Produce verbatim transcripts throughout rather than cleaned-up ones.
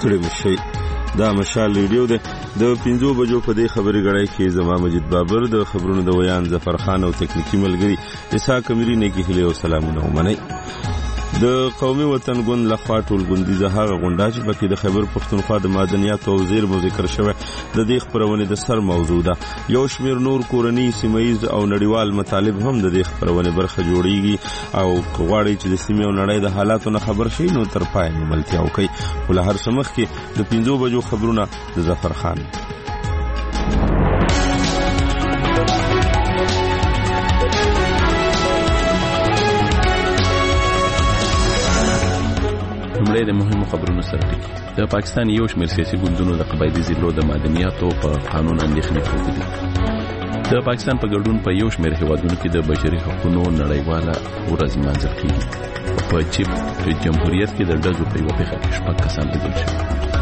کړی مشي. دا مشال ریډیو ده د پنځو بجو په دې خبري غړای کې زما مجید بابر د خبرونو د ویان ظفر خان او تکنیکی ملګری اسحاق امری نه کې هلي او سلامونه ومني. د قومي وطن ګوند لخوا ټول ګوندیزه هغه غونډه چې پکې د خیبر پښتونخوا د معدنیاتو او زیرمو ذکر شوی د دې خبرونې د سر موضوع ده. یو شمېر نور کورني سیمهیز او نړیوال مطالب هم د دې خبرونې برخه جوړیږي او غواړي چې د سیمې او نړۍ د حالاتو نه خبر شي نو تر پای ملتیا وکړي. ول هر سمخ کې د پنځو بجو خبرونه د ظفر خان. لومړی د مهمو خبرونو سره ټکی. د پاکستان یو شمېر سیاسي ګوندونو د قبایلي ضلعو د معدنیاتو په قانون اندېښنې پرتې دي. د پاکستان په ګډون په یو شمېر هیوادونو کې د بشري حقوقو نړیواله ورځ لمانځل کېږي. په چیپ جمهوریت کې د ډزو په یوه پیښه کې شپږ کسان لیدل شوي.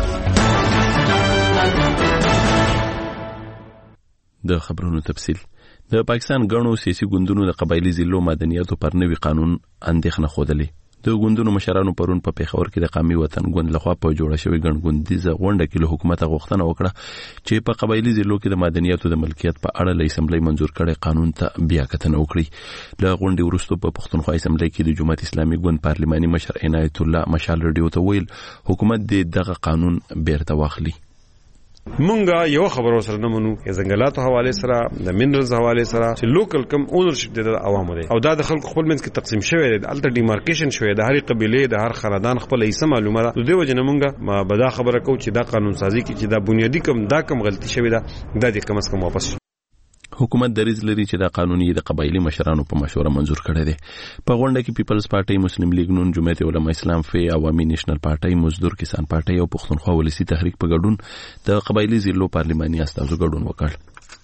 د خبرونو تفصیل. د پاکستان ګڼو سیاسي ګوندونو د قبایلي ضلعو معدنیاتو پر نوي قانون اندېښنه ښودلې. د ګوندونو مشرانو پرون په پیښور کې د قومي وطن ګوند لخوا په جوړه شوې ګڼ ګوندیزه غونډه کې له حکومت غوښتنه وکړه چې په قبایلي ضلعو کې د معدنیاتو د ملکیت په اړه له اسمبلی منظور کړي قانون ته بیا کتنه وکړي. له غونډې وروسته په پښتونخوا اسمبلی کې د جماعت اسلامي ګوند پارلماني مشر عنایت الله مشال ریډیو ته ویل حکومت دې دغه قانون بیرته واخلي. مونږه یو خبرو سره نه منو چې ځنګلاتو حواله سره د مینرالز حواله سره چې لوکل کم اونرشپ د عوامو دی او دا د خلکو خپل منځ کې تقسیم شوی دی. الټر ډیمارکیشن شوی د هر قبيله د هر خاندان خپل ایسه معلومه ده. د دې وجه نه مونږه ما به دا خبره کوو چې دا قانون سازي کې چې دا بنیادی کم دا کم غلطي شوی ده دا د کم از کم واپس. حکومت دریځ لري چې دا قانون یې د قبایلی مشرانو په مشوره منظور کړی دی. په غونډه کې پیپلز پارټي، مسلم لیگ نون، جمعیت علماء اسلام، فی، عوامي نیشنل پارټي، مزدور کسان پارټي او پښتونخوا ولسی تحریک په ګډون د قبایلی ضلعو پارلماني استازو ګډون وکړ.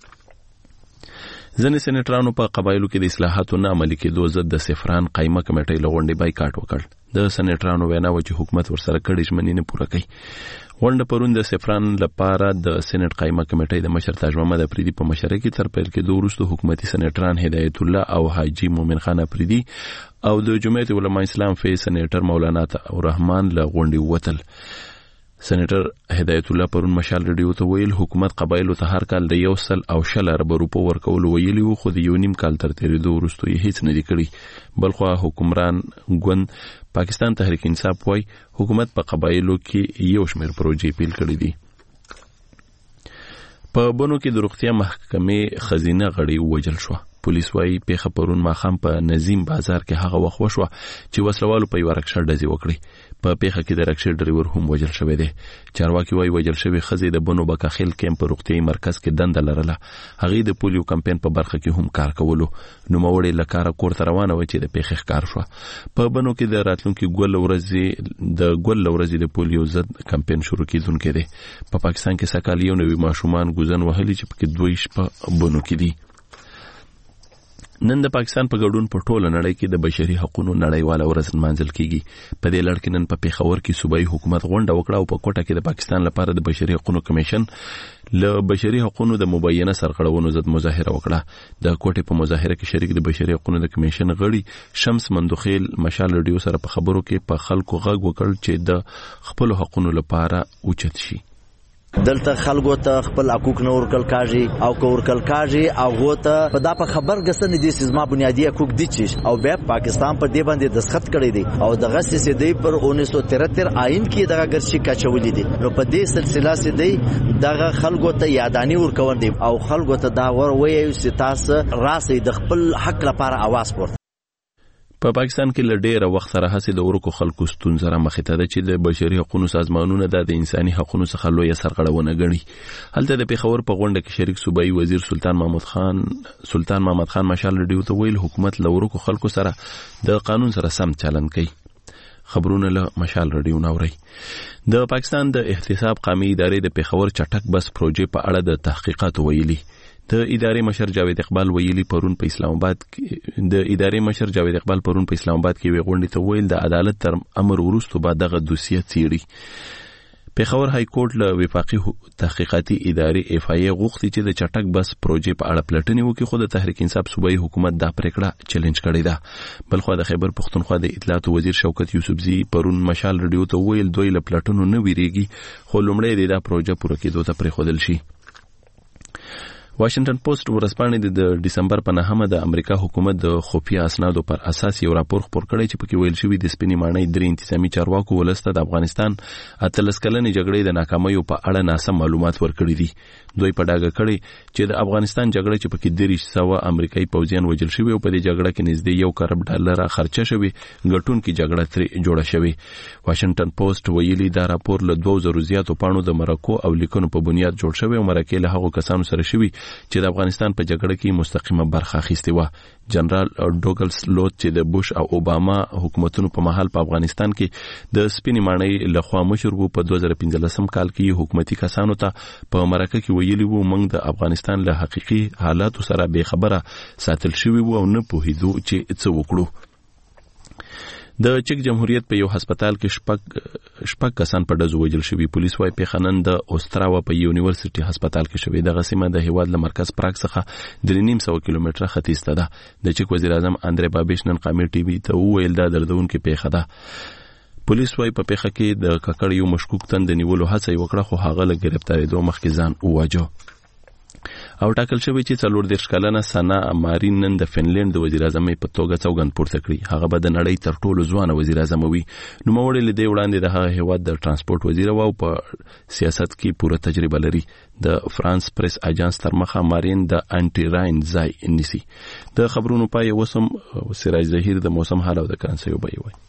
ځینې سېنیټرانو په قبایلو کې د اصلاحاتو نه عملي کېدو ضد د سفران قایمه کمیټې له غونډې بایکاټ وکړ. د سېنیټرانو وینا و چې حکومت ورسره کړي ژمنې نه پوره کوي. غونډه پرون د سفران لپاره د سېنیټ قایمه کمیټې د مشر تاج محمد افریدي په مشرۍ کې تر پیل کېدو وروسته حکومتي سېنیټران هدایت الله او حاجي مومن خان افریدي او د جمعیت علماء اسلام فی سېنیټر مولانا الرحمن له غونډې ووتل. سېنیټر هدایت الله پرون مشال ریډیو ته ویل حکومت قبایلو ته هر کال د یو سل او شل ارب روپو ورکول ویلي وو، خو د یو نیم کال تر تېرېدو وروسته یې هیڅ نه دي کړي. بلخوا حکمران ګوند پاکستان تحریک انصاف وای حکومت په قبایلو کې یو شمېر پروژې پیل کړې دي. په بنو کې د روغتیا محکمې خزینه غړي ووژل شو. پولیس وايي پیښه پرون ماښام په نظیم بازار کې هغه وخت وشوه چې وسلوالو په یوه رکشه ډزې وکړې. په پیښه کې د رکشې ډریور هم وژل شوی دی. چارواکي وايي وژل شوې ښځې د بنو بکاخیل کیمپ په روغتیایي مرکز کې دنده لرله. هغې د پولیو کمپین په برخه کې هم کار کولو. نوموړې له کاره کور ته روانه وه چې د پیښې ښکار شوه. په بنو کې د راتلونکي ګل ورځې د ګل ورځې د پولیو ضد کمپین شروع کېدونکی دی. په پاکستان کې سږ کال یو نوي ماشومان ګوزن وهلي چې پکې دوی شپه بنو کې دي. نن د پاکستان په ګډون په ټوله نړۍ کې د بشري حقوقو نړیواله ورځ لمانځل کیږي. په دې لړ کې نن په پیښور کې صوبایي حکومت غونډه وکړه او په کوټه کې د پاکستان لپاره د بشري حقوقو کمیشن له بشري حقوقو د مبینه سرغړونو ضد مظاهره وکړه. د کوټې په مظاهره کې شریک د بشري حقوقو د کمیشن غړي شمس مندوخیل مشال ریډیو سره په خبرو کې په خلکو غږ وکړ چې د خپل حقوقو لپاره اوچت شي. دلته خلکو ته خپل حقوق نه ورکل کاږي او که ورکل کاږي هغه ته په دا په خبر غسن دي چې زما بنیادی حقوق دي چې او بیا پاکستان په دې باندې دستخط کړی دی او دغه سې دی پر انیس سو ترهتر آئین کې دغه ګرځي کچولې دي. نو په دې سلسله سې دی دغه خلکو ته یادانی ورکول دي او خلکو ته دا ور وایي چې تاسو راسي د خپل حق لپاره आवाज پورته. په پاکستان کې له ډېره وخت سره هڅې د ورکو خلکو ستونزه را مخې ته ده چې د بشري حقوقو سازمانونه د انساني حقوقو څخه لویه سرغړونه ګڼي. هلته د پیښور په غونډه کې شریک صوبایي وزیر سلطان محمد خان سلطان محمد خان مشال ریډیو ته ویل حکومت له ورکو خلکو سره د قانون سره سم چلند کوي. خبرونه له مشال ریډیو ناوري. د پاکستان د احتساب قومي ادارې د پیښور چټک بس پروژې په اړه د تحقیقات ویلي. د ادارې مشر جاوید اقبال ویلي پرون په اسلام آباد کې د ادارې مشر جاوید اقبال پرون په اسلام آباد کې وی غونډې ته ویل د عدالت تر امر وروسته بعد دغه دوسیه څیړي. پیښور های کورټ له وفاقي تحقیقاتي ادارې اف ای غوښتي چې د چټک بس پروژې په اړه پلټنې وکړي، خو د تحریک انصاف صوبایي حکومت دا پریکړه چیلنج کړې ده. بلخو د خیبر پښتونخوا د اطلاعات وزیر شوکت یوسفزي پرون مشال رادیو ته ویل دوی له پلټنو نه ویریږي، خو لومړی دا پروژه پوره کېدو ته پرېښودل شي. واشنگټن پوسټ ورځپاڼې د ډسمبر په نهمه د امریکا حکومت د خفیه اسنادو پر اساس یو راپور خپور کړی چې پکې ویل شوی د سپینې ماڼۍ درې انتظامی چارواکو ولسته د افغانستان اتلس کلنې جګړې د ناکامیو په اړه ناسم معلومات ورکړي دي. دوی په ډاګه کړي چې د افغانستان جګړه چې پکې دریش سوه امریکایي پوځیان وژل شوي او په دې جګړه کې نږدې یو کروڑ ډالر خرچه شوی، ګټونکې جګړه ترې جوړه شوې. واشنگټن پوسټ ویلي دا راپور له دوه زرو زیاتو پاڼو د مرکو او لیکنو په بنیاد جوړ شوی او مرکې له هغو کسانو سره شوي چې د افغانستان په جګړه کې مستقیمه برخه اخیستې وه. جنرال ډوګلس لوت چې د بوش او اوباما حکومتونو په مهال په افغانستان کې د سپینې ماڼۍ لخوا مشر وو، په دوه زره پنځلسم کال کې حکومتي کسانو ته په مرکه کې ویلي وو موږ د افغانستان له حقیقي حالاتو سره بې خبره ساتل شوي وو او نه پوهېدو چې څه وکړو. د چک جمهوریت په یو هسپتال کې شپږ شپږ کسان په ډزو وژل شوي. پولیس وايي پیښه نن د اوستراوا په یونیورسيټي هسپتال کې شوې. دغه سیمه د هیواد له مرکز پراګ څخه درې نیم سوه کیلومتره ختیځ ته ده. د چک وزیر اعظم اندرې بابیش نن قامي ټي وي ته وویل دا دردونکې پیښه ده. پولیس وايي په پیښه کې د ککړ یو مشکوک تن د نیولو هڅه یې وکړه، خو هغه له ګرفتارېدو مخکې ځان وواجه. او ټاکل شوی چې څلور دېرش کلنه سنا مارین نن د فنلند د وزیر اعظم په توګه سوګند پورته کړي. هغه به د نړۍ تر ټولو ځوانه وزیر اعظم وي. نوموړی له دې وړاندې د هغه هیواد د ترانسپورت وزیر او په سیاست کې پوره تجربه لري. د فرانس پریس اجانس تر مخه مارین د انټي راین ځای نیسي. د خبرونو پای وسم سراج ظهیر د موسم حال او د کرنسي وبای وي.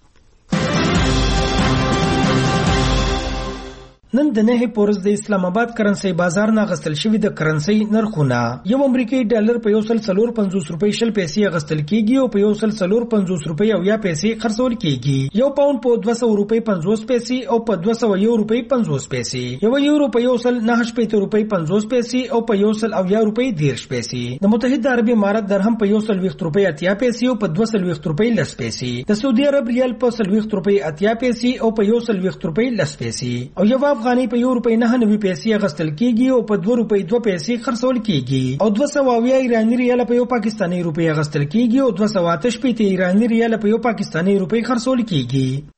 نن د نه پورز د اسلام آباد کرنسي بازار نه غستل شوی د کرنسي نرخونه یو امریکایي ډالر په یو سل څلور پنځوس روپۍ شل پیسې غستل کیږي او په یو سل څلور پنځوس روپۍ او یا پیسې خرڅول کیږي. یو پاوند په دوه سوه روپۍ پنځوس پیسې او په دوه سوه یو روپۍ پنځوس پیسې. یو یورو په یو سل نه شپږ روپۍ پنځوس پیسې او په یو سل او یا روپۍ دېرش پیسې. د متحده عربي امارات درهم په یو سل ویشت روپۍ اتیا پیسې او په دوه سل ویشت روپۍ لس پیسې. د سعودي عرب ریال په سل ویشت روپۍ اتیا پیسې او په یو سل ویشت روپۍ لس پیسې. او یو افغاني په یو روپۍ نه نوي پیسې غستل کیږي او په دوه روپۍ دوه پیسې خرڅول کیږي. او دوه سوه اویا ایراني ریال په یو پاکستاني روپۍ غستل کیږي او دوه سوه اته شپېته ایراني ریال په یو پاکستاني روپۍ خرڅول کیږي.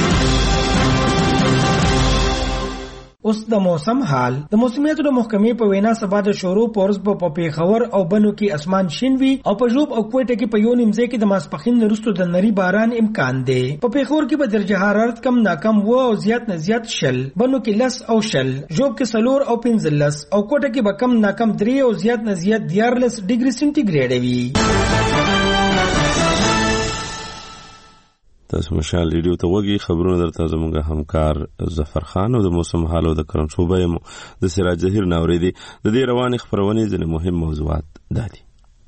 اوس د موسم حال. د موسمیاتو د محکمې په وینا سبا د شورو پورز په پیښور او بنو کې اسمان شین وي او په جوب او کوټه کې په یو نیمځای کې د ماسپخین وروسته د نری باران امکان دی. په پیښور کې به درجه حرارت کم ناکم و او زیات نه زیات شل، بنو کې لس او شل، جوب کې سلور او پنځلس او کوټه کې به کم ناکم درې او زیات نه زیات دیارلس ډیګري سنټیګریډ وي. تاسو مشال ریډیو ته وګورئ. خبرونه درته زموږ همکار ظفر خان او د موسم حال او د کرم صوبه د سراج ظهیر ناوري دي. د دې روانې خبرونې ځینې مهم موضوعات دادي.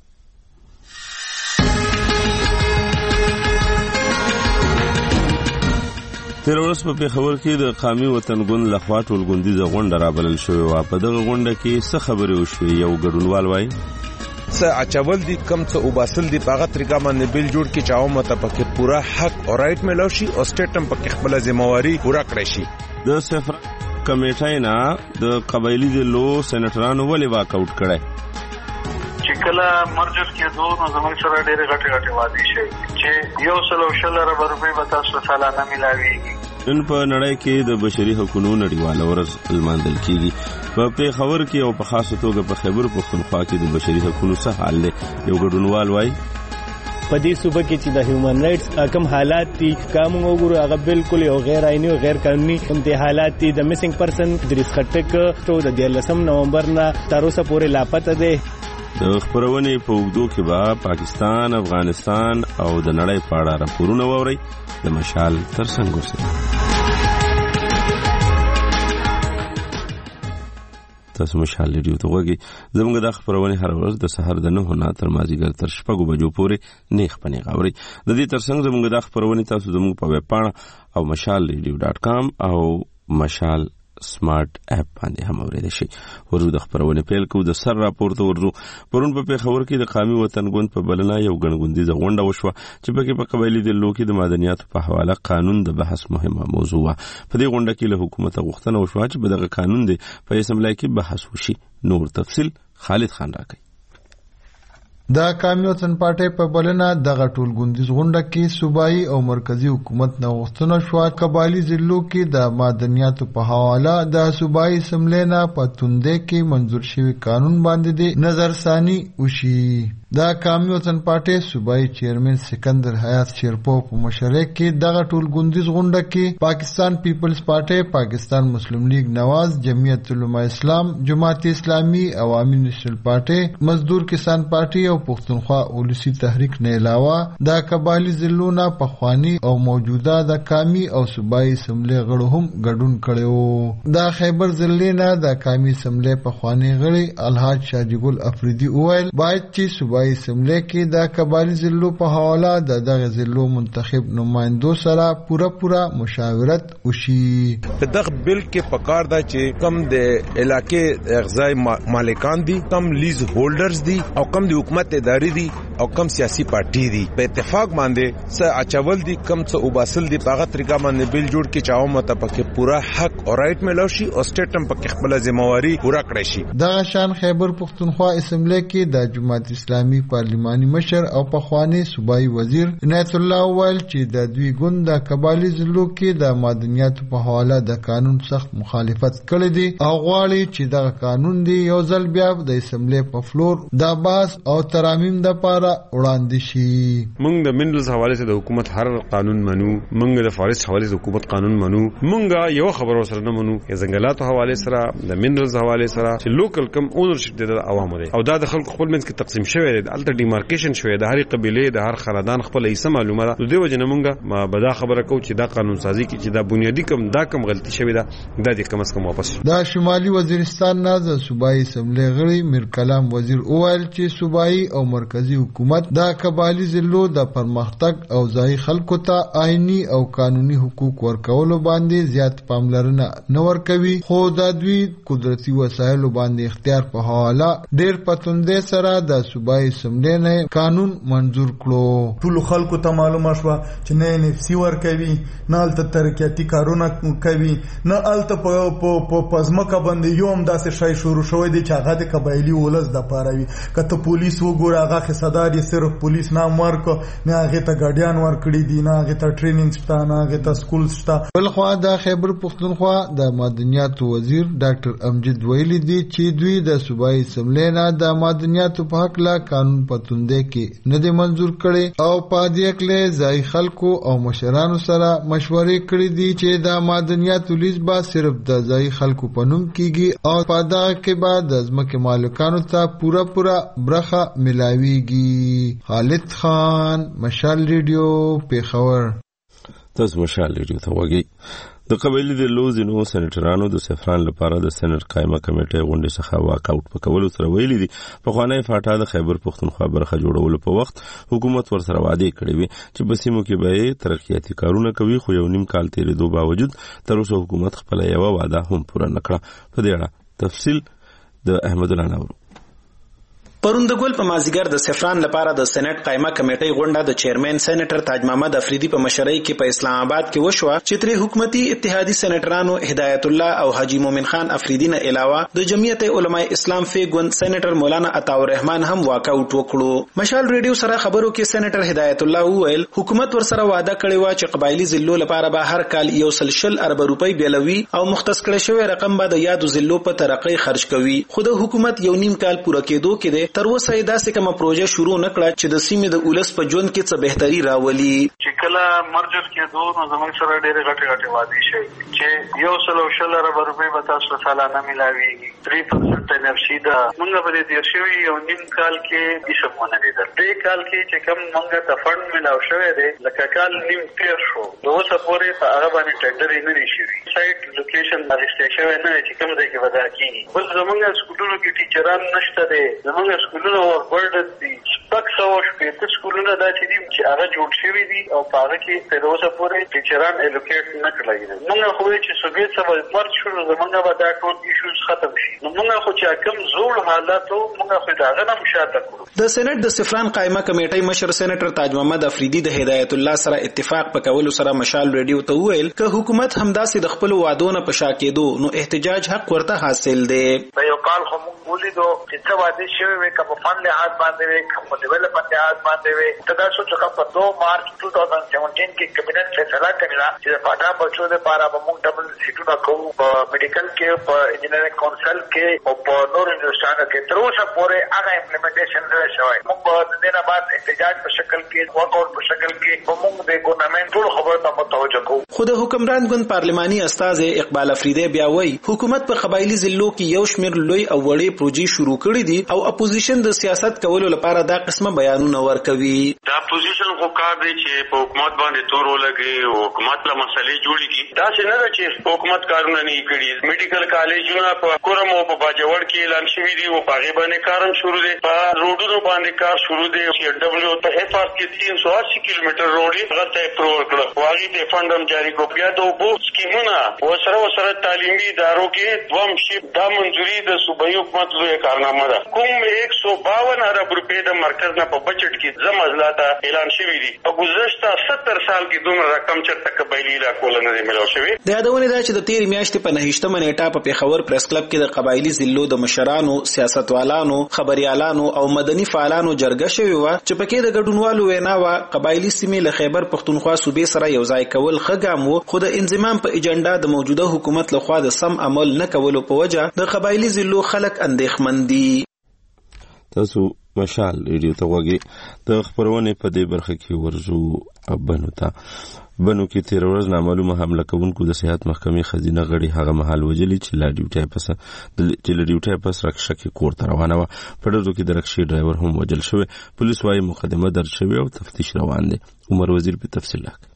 تیر ورځ په پیښور کې د قومي وطن ګوند لخوا ټولګوندیزه غونډه رابلل شوې وه. په دغه غونډه کې څه خبرې وشوې؟ یو ګډونوال وایي څه اچول دي کم څه وباسل دي په هغه طریقه باندې بیل جوړ کې چاو مته پکې پورا حق او رائټ ملو شي او سټیټ هم پکې خپل ذمہواری پورا کړی شي. د صفر کمیټې نه د قبایلی د لو سېنټرانو ولې واک اوټ کړي چې کله مرجر کې دوه نو زموږ سره ډېر غټي غټي وادي شي چې یو سل او شل روپۍ به تاسو سالانه ملاويږي. نن په نړۍ کې د بشري حقوقو نړیواله ورځ لمانځل کیږي. په پیښور کې او په خاصه توګه په خیبر پښتونخوا کې د بشري حقوقو څه حال دی؟ یو ګډونوال وایي په دې صوبه کې چې د هیومن رائټس کم حالات دي کوم وګورو هغه بالکل یو غیر عیني او غیر قانوني کوم دي حالات دي. د میسنګ پرسن دریس خټک ټو د دیارلسم نومبر نه تر اوسه پورې لاپته دی. د خبرونې په اوږدو کې به پاکستان، افغانستان او د نړۍ په اړه راپورونه واورئ. د مشال تر څنګ اوسئ. تاسو مشال ریډیو ته وګورئ. زموږ د خبرونې هر ورځ د سحر د نهو نه تر مازیګر تر شپږو بجو پورې نیخ پنیغ اورئ. د دې ترڅنګ زموږ د خبرونې تاسو زموږ په ویب پاڼه او مشال ریډیو ډاټ کام او مشال سمارټ اپ باندې هم اوریدل شي. ورو د خبرونه پیل کو د سر راپورته ورو پرون په پیښور کې د قومي وطن غوند په بلنه یو غنغوندیزه غونډه وشوه چې پکې په قبایلی د لوکي د معدنیاتو په حواله قانون د بحث مهمه موضوع و. په دې غونډه کې له حکومت غوښتنه وشوه چې په دغه قانون د په اسمبلی کې بحث وشي. نور تفصيل خالد خان راکړي. د قومي وطن پارټي په بلنه دغه ټولګوندیز غونډه کې صوبایي او مرکزی حکومت نه غوښتنه شوه قبایلی ضلعو کې د معدنیاتو په حواله د صوبایي اسمبلی نه په توندې کې منظور شوی قانون باندې د نظرثانی وشي. د قومي وطن پارټي صوبایي چیرمن سکندر حیات شیرپو په مشرۍ کې دغه ټولګوندیز غونډه کې پاکستان پیپلز پارټي، پاکستان مسلم لیگ نواز، جمعیت علماء اسلام، جماعت اسلامی، عوامي نیشنل پارټي، مزدور کسان پارټي او پښتونخوا ولسی تحریک نه علاوه د قبایلی ضلعو نه پخوانی او موجوده د قومي او صوبایي اسمبلی غړو هم ګډون کړو. د خیبر ضلع نه د قومي اسمبلی پخوانی غړي الحاج شاجګل افریدي وویل باید چې صوبایي اسمبلی کې د قبایلی ضلعو په حواله د دغه ضلعو منتخب نمائندو سره پوره پوره مشاورت وشي. دغه بل کې پکار دا چې کم د علاقې اغذای مالکان دي، کم لیز هولډرز دي او کم د حکومت اداري دي او کم سیاسي پارټي دي. په اتفاق باندې څه اچول دي، کم څه وباسل دي، په هغه طریقه باندې بل جوړ کې چاو مته پکې پورا حق او رائټ ملو شي او سټیټ هم پکې خپل ځمواري پورا کړی شي. دغه شان خیبر پښتونخوا اسمبلی کې د جماعت اسلامي پارلماني مشر او پخوانی صوبایي وزیر عنایت الله ویل چې د دوی ګوند د قبایلی ضلعو کې د معدنیاتو په حواله د قانون سخت مخالفت کړی دی او غواړي چې دغه قانون دی یو ځل بیا د اسمبلی په فلور د باس او ترامیم د پاره وړاندې شي. موږ د منرلز حواله سره د حکومت هر قانون منو، موږ د فارست حواله سره حکومت قانون منو، موږ یو خبر سره نه منو چې ځنګلاتو حواله سره د منرلز حواله سره چې لوکل کم اونرشپ د عوامو دی او دا د خلکو خپل منځ کې تقسیم شوی دی، الته ډیمارکیشن شوی د هر قبيله د هر خاندان خپل ایسه معلومه ده. دوی وجه نه موږ ما بدا خبره کو چې دا قانون سازي کې چې دا بنیادی کم دا کم غلطي شوی ده دا د کم از کم واپس. دا شمالي وزیرستان نه د صوبایي اسمبلی غړي میر کلام وزیر اوایل چې صوبایي او مرکزی حکومت د قبایلی ضلعو د پرمختګ او ځای خلکو ته آئینی او قانوني حقوق ورکولو باندې زیات پاملرنه نه ورکوي، خو د دوی قدرتي وسایلو باندې اختیار په حواله ډېر پتوندې سره د صوبایي اسمبلی نه قانون منظور کړو. ټول خلکو ته معلومه شوه چې نه نفسي ورکوي، نه الته ترقیاتي کارونه کوي، نه الته په پزمکه باندې یو هم داسې شی شروع شوی دی چې هغه د قبایلی ولس د پاره وي. کته پولیس وګوره هغه خصدار یې صرف پولیس نام ورکو، نه هغه ته ګاډیان ورکړي دي، نه هغه ته ټریننګ شته، نه هغه ته سکول شته. بل خو د خیبر پښتونخوا د معدنیاتو وزیر ډاکټر امجد ویلي دي چې دوی د صوبایي اسمبلی نه د معدنیاتو په حق لا قانون پتوندې کې نه دی منظور کړي او په دې کې ځای خلکو او مشرانو سره مشورې کړې دي چې د معدنیاتو لیز با صرف د ځای خلکو په نوم کیږي او په دغه کې بعد د ځمکې مالکانو ته پورا پورا برخه ملاويږي. خالد خان، مشال ریډیو، پیښور. تاسو مشال ریډیو ته وګورئ. د قبایلی د لوزینو سېنیټرانو د سفران لپاره د سېنات قائمه کمیټه غونډې څخه واک اوټ پکول سره ویلي دي په خوانی فاټا د خیبر پښتونخوا برخه جوړولو په وخت حکومت ور سره وعده کړې وي چې بسیمو کې به ترقیاتي کارونه کوي، خو یو نیم کال تیرېدو باوجود تر اوسه حکومت خپل یو وعده هم پوره نکړه. په دې اړه تفصیل د احمد الله نورو. پرون د ګل په مازیګر د سفران لپاره د سېنات قائمه کمیټې غونډه د چیرمن سېنیټر تاج محمد افریدي په مشرۍ کې په اسلام آباد کې وشوه چې تر حکومتي اتحادي سېنیټرانو هدایت الله او حاجی مومن خان افریدي نه علاوه د جمعیت علماء اسلام فیګون سېنیټر مولانا عطا الرحمن هم واک اوټ وکړو. مشال ریډیو سره خبرو کې سېنیټر هدایت الله وویل حکومت ور سره وعده کړې و چې قبایلی ضلعو لپاره به هر کال یو سل شل ارب روپۍ بیلوي او مختص کړی شوی رقم به د یادو ضلعو په ترقۍ خرج کوي، خو د حکومت یو نیم کال پوره کېدو کې دی تر اوسه دا کومه پروژه شروع نکړه چې د سیمې د ولس په ژوند کې څه بهتري راولي. چې کله مرجر کې دوه نو زموږ سره ډېرې غټې غټې وادي شي چې یو سل او شل ارب روپۍ به تاسو سالانه ملاويږي، درې پرسنټ انرژي ده. موږ به دې شوي یو نیم کال کې هیڅ مونږ نه لیدل. دې کال کې چې کوم موږ ته فند ملاو شوی دی لکه کال نیم تیر شو، د اوسه پورې په هغه باندې ټینډر یې نه دی شوي، سایټ لوکیشن اخیستل شوی نه چې کوم ځای کې ودا کېږي. بل زموږ سکولونو کې ټیچران نشته دی، زموږ سکولونو برډن دي، شپږ سوه شپېته سکولونه داسې دي چې هغه جوړ شوي دي او په هغه کې تر اوسه پورې ټیچران الوکیټ نه کړی دي. موږ خو چې صوبې څخه مرچ شو زمونږ به دا ټول ایشوز ختم شي. نو موږ خو چې کوم زوړ حالات موږ خو دا غنه مشاهده کړو. د سېنات د سفران قائمه کمیټې مشر سېنیټر تاج محمد افریدي د هدایت الله سره اتفاق په کولو سره مشال ریډیو ته وویل که حکومت همداسې د خپل وعدو په شا کېدو نو احتجاج حق ورته حاصل دی. په یو کال خو موږ ولیدو چې څه وعدې شوې وې که په فن لحاظ باندې وې که په ډیولپمنټ لحاظ باندې وې. ته دا سوچ وکړه په دو مارچ دو هزار سیونټین کې کابینټ فیصله کړې ده چې د پاټا بچو لپاره به موږ ډبل سیټونه کوو په میډیکل کې په انجینرینګ کونسل کې او په نور یونیورسيټانو کې. تر اوسه پورې هغه امپلیمنټیشن نه شوی. موږ په دې نه بعد احتجاج په شکل کې ورکاوټ په شکل کې په موږ د ګورنمنت ټول خبرو ته متوجه کوو. خو د حکمران ګوند پارلماني استاد اقبال افریدی بیا وایي حکومت په قبایلی ضلعو کې یو شمېر لوی او وړې پروژې شروع کړې دي او اپوزیشن د سیاست کولو لپاره دا قسمه بیانونه ورکوي. دا اپوزیشن خو کار دی چې په حکومت باندې تور ولګي او حکومت له مسلې جوړيږي. دا څه نه ده چې حکومت کارونه نه کړي. میډیکل کالجونه په کورم او په باجوړ کې اعلان شوی دي او په هغه باندې کارم شروع دي. په روډونو باندې کار شروع دي. چې ډبلیو ته اف آر کې تین سو اسی کیلومتر روډ یې غلطه اپروول کړ. واغې ته فندم جاری کو. بیا د وبو سکیمونه او سره سره تعلیمي ادارو کې دوم شي دا منځوري د صوبایي حکومت لوی کارنامه ده. کوم ایک سو باون ارب روپے د مرکز نه په بجټ کې زم ازلاته اعلان شوی دي. په گذشته ستر سال کې دومره رقم چرته قبایلی علاقو نه دی ملو شوی. د یادونه ده چې د تیر میاشتې په نهشتمه نیټه په پیښور پریس کلب کې د قبایلی ضلعو د مشرانو، سیاستوالانو، خبريالانو او مدني فعالانو جرګه شوی و چې پکې د ګډونوالو وینا و قبایلی سیمې له خیبر پښتونخوا صوبې سره یو ځای کول خګام وو. خو د انضمام په ایجنډا د موجوده حکومت لخوا د سم عمل نه کولو په وجه د قبایلی ضلعو خلک اندېښمن دي. تاسو مشال ریډیو ته وګورئ. د خبرونه په دې برخه کې ورزو بنو ته بنو کې تیر ورځ نامعلومه حمله کوونکو د صحت محکمې خزینه غړي هغه محل وجلی چې لا ډیوټي پس د ډیوټي پس رکشه کې کور ته روانه و. په ډزو کې د رکشې ډرایور هم وجل شوی. پولیس وايي مقدمه درج شوی او تفتیش روان دی. عمر وزیر په تفصیل راکړي.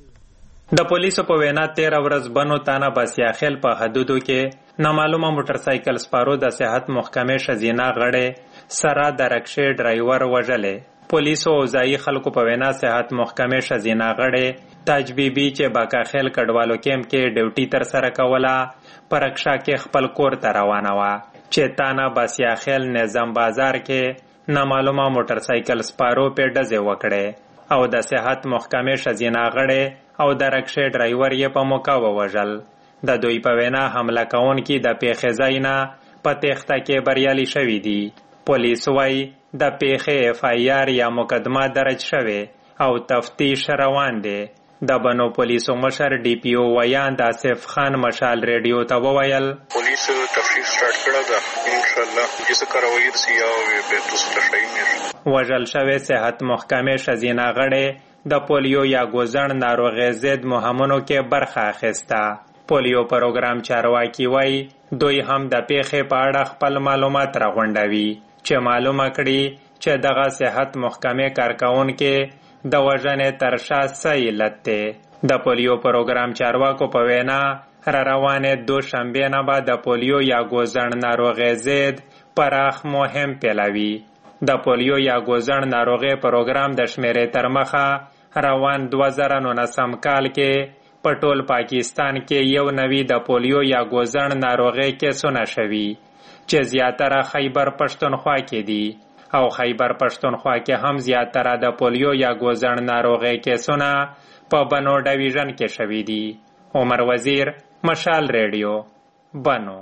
د پولیسو په وینا تیر ورځ بنو تانا بسیاخیل په حدودو کې نامعلومه موټر سایکل سپارو د صحت محکمې خزینه غړي سره د رکشې ډرایور وجلې. پولیسو او ځایي خلکو په وینا صحت محکمې خزینه غړي تاج بیبي چې باکاخیل کډوالو کیمپ کې ډیوټي تر سره کوله په رکشا کې خپل کور ته روانه وه چې تانا بسیاخیل نظام بازار کې نامعلومه موټر سایکل سپارو په ډزې وکړې او د صحت محکمې خزینه غړي او د رکشې ډرایور یې په موقع ووژل. د دوی په وینا حمله کوونکي د پیښې ځای نه په تېښته کې بریالي شوي دي. پولیس وايي د پیښې اف آی آر یا مقدمه درج شوی او تفتیش روان دی. د بنو پولیسو مشر ډي پی او ویان د آصف خان مشال ریډیو ته وویل پولیس تفتیش سٹارټ کړه ده ان شاء الله چې کاروایی سي او به تاسو ته شي. وژل شوی صحت محکمې خزینه غړي د پولیو یا ګوزن ناروغي ضد مهمونو کې برخه اخیسته. پولیو پروګرام چارواکي وایي دوی هم د پیښې په اړه خپل معلومات راغونډوي چې معلومه کړي چې دغه صحت محکمې کارکونکي د وژنې تر شا څه علت دی. د پولیو پروګرام چارواکو په وینا را روانې دوشنبې نه به د پولیو یا ګوزن ناروغي ضد پراخ مهم پیلوي. د پولیو یا ګوزن ناروغي پروګرام د شمیرې تر مخه روان دوه زره نولسم کال کې په ټول پاکستان کې یو نوي د پولیو یا ګوزن ناروغي کیسونه شوي چې زیاتره خیبر پښتونخوا کې دي او خیبر پښتونخوا کې هم زیاتره د پولیو یا ګوزن ناروغي کیسونه په بنو ډیویژن کې شوي دي. عمر وزیر مشال ریډیو بنو.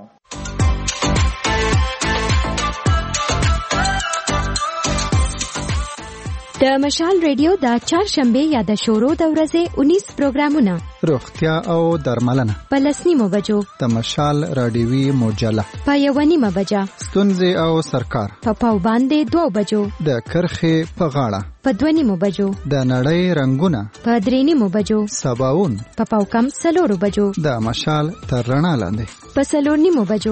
د مشال ریډیو د چهارشنبه یا د شورو د ورځې انیس پروګرامونه روغتیا او درملنه په لسنیمو بجو د مشال راډیوي مجله په یو نیمه بجه ستونزې او سرکار په پاو باندې دوه بجو د کرخې په غاړه په دوه نیمو بجو د نړۍ رنگونه په درې نیمو بجو سباون په پاو کم سلورو بجو د مشال تر رڼا لاندې په سلور نیمو بجو.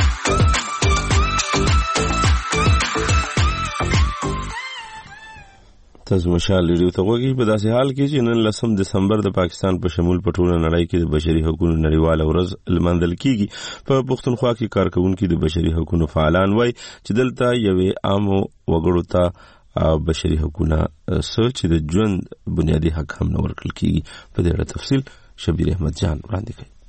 تاسو مشال ریډیو ته وګورئ. په داسې حال کې چې نن لسم دسمبر د پاکستان په شمول په ټوله نړۍ کې د بشري حقوقو نړیواله ورځ لمانځل کیږي. په پښتونخوا کې کارکونکو د بشري حقوقو فعالان وایي چې دلته یوې عامو وګړو ته او بشري حقوقونه سوچ د ژوند بنیادی حق هم نه ورکړل کیږي. په دې اړه تفصیل شبیر احمد جان وړاندې کوي.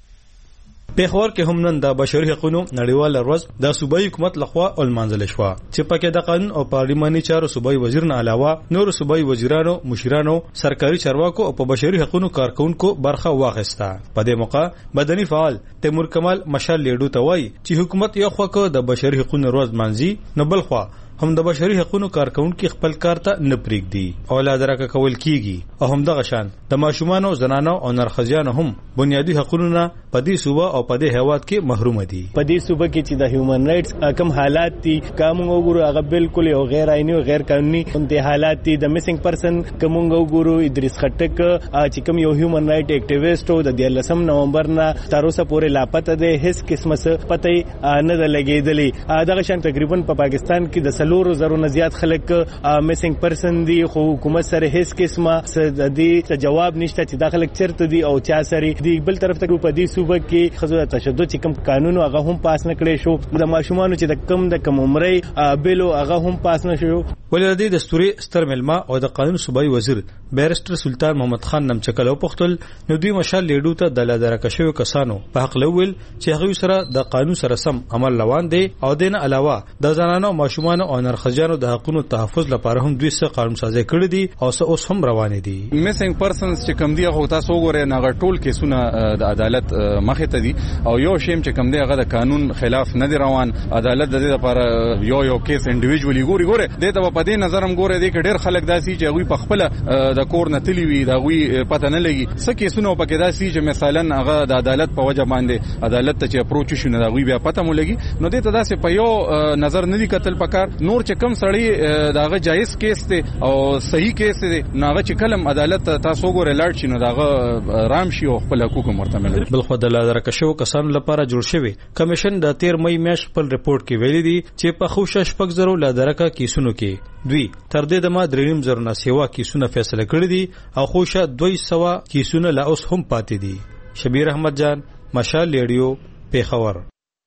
پیښور کې هم نن د بشري حقوقو نړیواله ورځ د صوبایي حکومت لخوا ولمانځل شوه چې پکې د قانون او پارلماني چارو صوبایي وزیر نه علاوه نور صوبایي وزیرانو، مشرانو، سرکاري چارواکو او په بشري حقوقو کارکونکو برخه واخیسته. په دې موقع مدني فعال تیمور کمال مشال لیډو ته وایي چې حکومت یو خوا کو د بشري حقوقو ورځ مانځي، نه بل خوا هم د بشري حقوقو کارکونکو خپل کار ته نه پریږدي او لا درکه کول کیږي او هم دغه شان د ماشومانو، زنانو او نرخزیانو هم بنیادی حقوقونه په دې صوبه او په دې هیواد کې محروم دي. په دې صوبه کې چې د هیومن رائټس کم حالات دي کوم وګورو هغه بالکل او غیر عیني او غیر قانوني انته حالات دي. د میسنګ پرسن کوم وګورو ادریس خټک چې کوم یو هیومن رائټ اکټیویسټ او د دیارلسم نومبر نه تر اوسه پورې لاپته ده، هیڅ قسمه څه پته نه لګیدلې. دغه شان تقریبا په پاکستان کې د سلور زرو نه زیات خلک میسنګ پرسن دي خو حکومت سره هیڅ قسمه د دې جواب نشته چې دا خلک چیرته دي او چا سره دي. بل طرف ته په دې صوبه کې خزو تشدد چې کوم قانون هغه هم پاس نه کړی شو، د ماشومانو چې د کم د کم عمرې بیل هغه هم پاس نه شو. ولې د دستوري ستر ملما او د قانون صوبایي وزیر بیرستر سلطان محمد خان نمچکل او پختل نو دوی مشال لیډو ته د لادرکه شوی کسانو په حق لول چې هغه سره د قانون سره سم عمل روان دي او دین علاوه د زنانو، ماشومانو او نرخجانو د حقوقو تحفظ لپاره هم دوی څه قانون سازي کړی دي او څه اوس هم روان دي. میسنګ پرسنز چې کم دی هغه تاسو وګورئ نه ټول کیسونه د عدالت مخه ته دي او یو شیم چې کم دی هغه د قانون خلاف نه دی روان. عدالت د دې لپاره یو یو کیس انډیویډوالي ګوري ګوري د ته په دې نظر هم ګوري د ډېر خلک داسي چې هغه په خپل د کور نه تلی وي دا غوي پته نه لګي څه کیسونه په کې داسي چې مثلا هغه د عدالت په وجه باندې عدالت ته چې اپروچ شي نه دا غوي بیا پته مو لګي. نو د ته داسې په یو نظر نه دی کتل پکار. نور چې کم سړی داغه جایز کیس دی او صحیح کیس دی ناغه چې کلم عدالت تاسو ګورئ لاړ شي نو داغه رام شي او خپل حقوق مرتمل. بل خو د لادرکه شو کسانو لپاره جوړ شوی کمیشن د تیر مې میاشت خپل ریپورت کې ویلي دي چې په خوشا شپږ زرو لادرکه کیسونو کې دوی تر دې د ما دریم زرو نه سیوا کیسونه فیصله کړی دي او خوشا دوه سوه کیسونه لا اوس هم پاتې دي. شبیر احمد جان، مشال ریډیو، پیښور.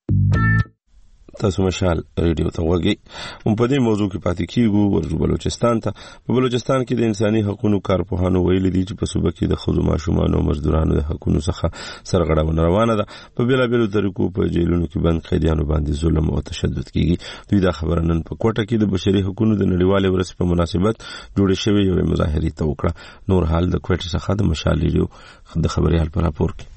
تاسو مشال ریډیو ته وګورئ. هم په دې موضوع کې پاتې کیږو ورجو بلوچستان ته. په بلوچستان کې د انساني حقوقو کارپوهانو ویلي دي چې په صوبه کې د ښځو، ماشومانو او مزدورانو د حقوقو څخه سرغړونه روانه ده. په بیلابیلو طریقو په جیلونو کې بند قیدیانو باندې ظلم او تشدد کیږي. دوی دا خبره نن په کوټه کې د بشري حقوقو د نړیوالې ورځې په مناسبت جوړې شوې یوې مظاهرې ته وکړه. نور حال د کوټه څخه د مشال ریډیو د خبري حال پر راپور کې.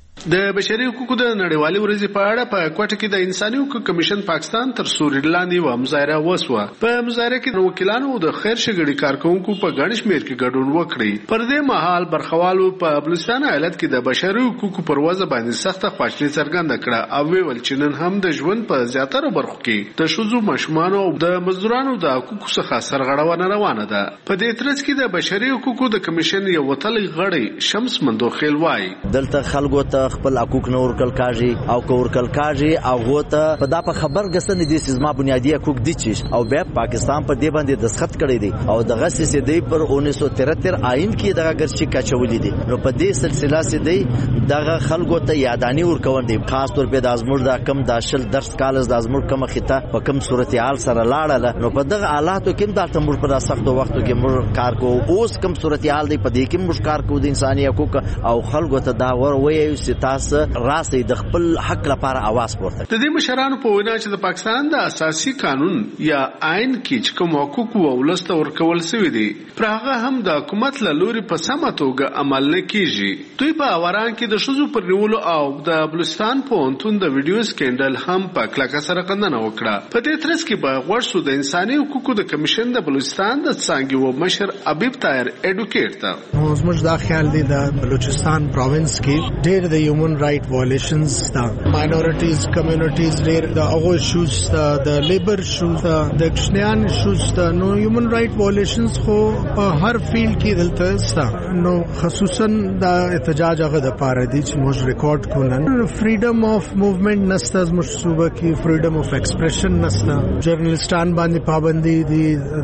د بشري حقوقو د نړیوالې ورځې په اړه په کوټه کې د انساني حقوقو کمیشن پاکستان تر سوري لاندې و مظاهره وسوه. په مظاهره کې وکیلانو د خیر ښېګړې کارکونکو په ګڼ شمېر کې ګډون وکړي. پر دې مهال برخوالو په بلوچستان ایالت کې د بشري حقوقو پر وضع باندې سخته خواشیني څرګنده کړه او ویل چې نن هم د ژوند په زیاتره برخو کې د ښځو، ماشومانو او د مزدورانو د حقوقو څخه سرغړونه روانه ده. په دې ترڅ کې د بشري حقوقو د کمیشن یو وتلی غړی شمس مندوخیل وایي دلته خلکو ته خپل حقوق نه ورکل کاږي او کو ورکل کاږي او غوته په دا په خبر غسن دي چې ما بنیادی حقوق دي چې او بیا پاکستان په دې باندې دستخط کړی دي او دغه سې دی پر انیس سو ترهتر آئین کې دغه ګرځي کچولې دي. نو په دې سلسله سې دی دغه خلکو ته یادانی ورکون دي. خاص طور په د ازمور د کم داشل درس کالز د ازمور کم خطه په کم صورتحال سره لاړه. نو په دغه حالاتو کې د تمور پر سختو وختو کې مر کار کو اوس کم صورتحال دی په دې کې مر کار کو د انساني حقوق او خلکو ته دا ور وایي چې تاسو راسي د خپل حق لپاره आवाज پورته. د دې مشرانو په وینا چې د پاکستان د اساسي قانون یا آئین کې کوم حقوق او ولست ورکول شوی دي پر هغه هم د حکومت له لوري په سمه توګه عمل نه کیږي. دوی په اوران کې د شذو پر نیولو او د بلوچستان په انتون د ویډیو سکینډل هم په کلکه سره کندنه وکړه. په دې ترڅ کې به ورسو د انساني حقوقو د کمیشن د بلوچستان د څنګه و مشر حبیب طاهر اډوکیټ ته موږ دا خیال دی د بلوچستان پروینس کې ډېر د هیومن رائټ وایلیشنز دا ماینورټیز کمیونټیز ډېر د هغه ایشوز د لیبر ایشوز د کشنیان ایشوز نو هیومن رائټ وایلیشنز خو په هر فیلډ کې دلته ستا. نو خصوصا د احتجاج هغه د پاره دي چې موږ ریکارډ کولن فریډم اف موومېنټ نسته زموږ صوبه کې فریډم اف ایکسپریشن نسته جرنالستان باندې پابندي دي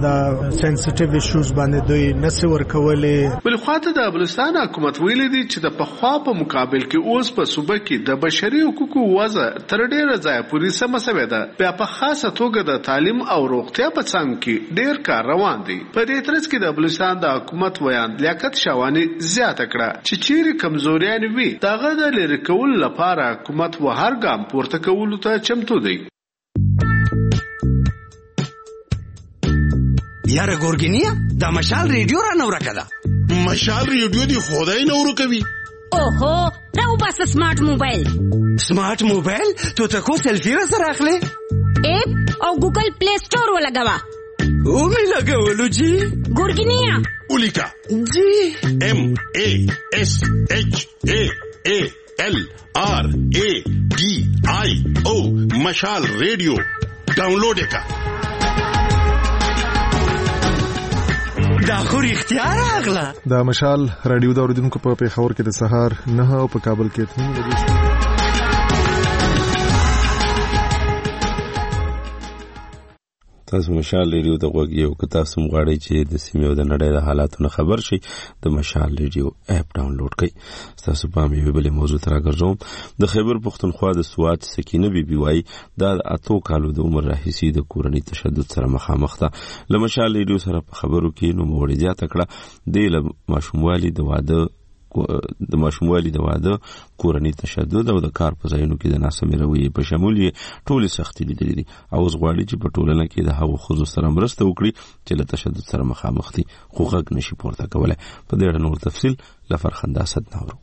د سنسټیو ایشوز باندې دوی نس ورکولې. بل خواته د بلوچستان حکومت ویلي دي چې د پخوا په مقابل کې اوس په صوبه کې د بشري حقوقو وضع تر ډیره ځایه پورې سمه سوې ده. بیا په خاصه توګه د تعلیم او روغتیا په څنګ کې ډیر کار روان دی. په دې ترڅ کې د بلوچستان د حکومت ویان لیاقت شوانی زیاته کړه چې چیرې کمزوریان وي دغه د لرې کولو لپاره حکومت و هر ګام پورته کولو ته چمتو دی. یاره ګورګینیا دا مشال ریډیو را نو راکړه. مشال ریډیو دی خدای نو ورکوي. اوهو راو بس سمارټ موبایل. سمارټ موبایل ته ته کو سلفي را سره اخلي؟ اپ او ګوګل پلی سٹور ولګوا. او می لګولو جی. ګورګینیا ولیکا جی ام ا اس اچ ا ا ال آر ا ډي آی او مشال ریډیو ډاونلوډ وکړه. دا خو رښتیا راغله. دا مشال رادیو د اوریدونکو په پیښور کې د سهار نه او په کابل کې اته بجې. تاسو مشال ریډیو ته غوږی او که تاسو مغواړئ چې د سیمې او د نړۍ د حالاتو نه خبر شئ د مشال ریډیو اپ ډاونلوډ کړئ. تاسو په یوې بلې موضوع ته راګرځوم. د خیبر پښتونخوا د سوات سکینه بیبي وایي دا د اتو کالو د عمر راهیسې د کورني تشدد سره مخامخ ده. له مشال ریډیو سره په خبرو کې نوموړې زیاته کړه د له ماشوموالي د واده د ماشوموالي د واده کورني تشدد او د کار په ځایونو کې د ناسمې رویې په شمول یې ټولې سختۍ لیدلې دي او اوس غواړي چې په ټولنه کې د هغو ښځو سره مرسته وکړي چې له تشدد سره مخامخ دي خو غږ نشي پورته کولی. په دې اړه نور تفصیل له فرخنده اسد نورو.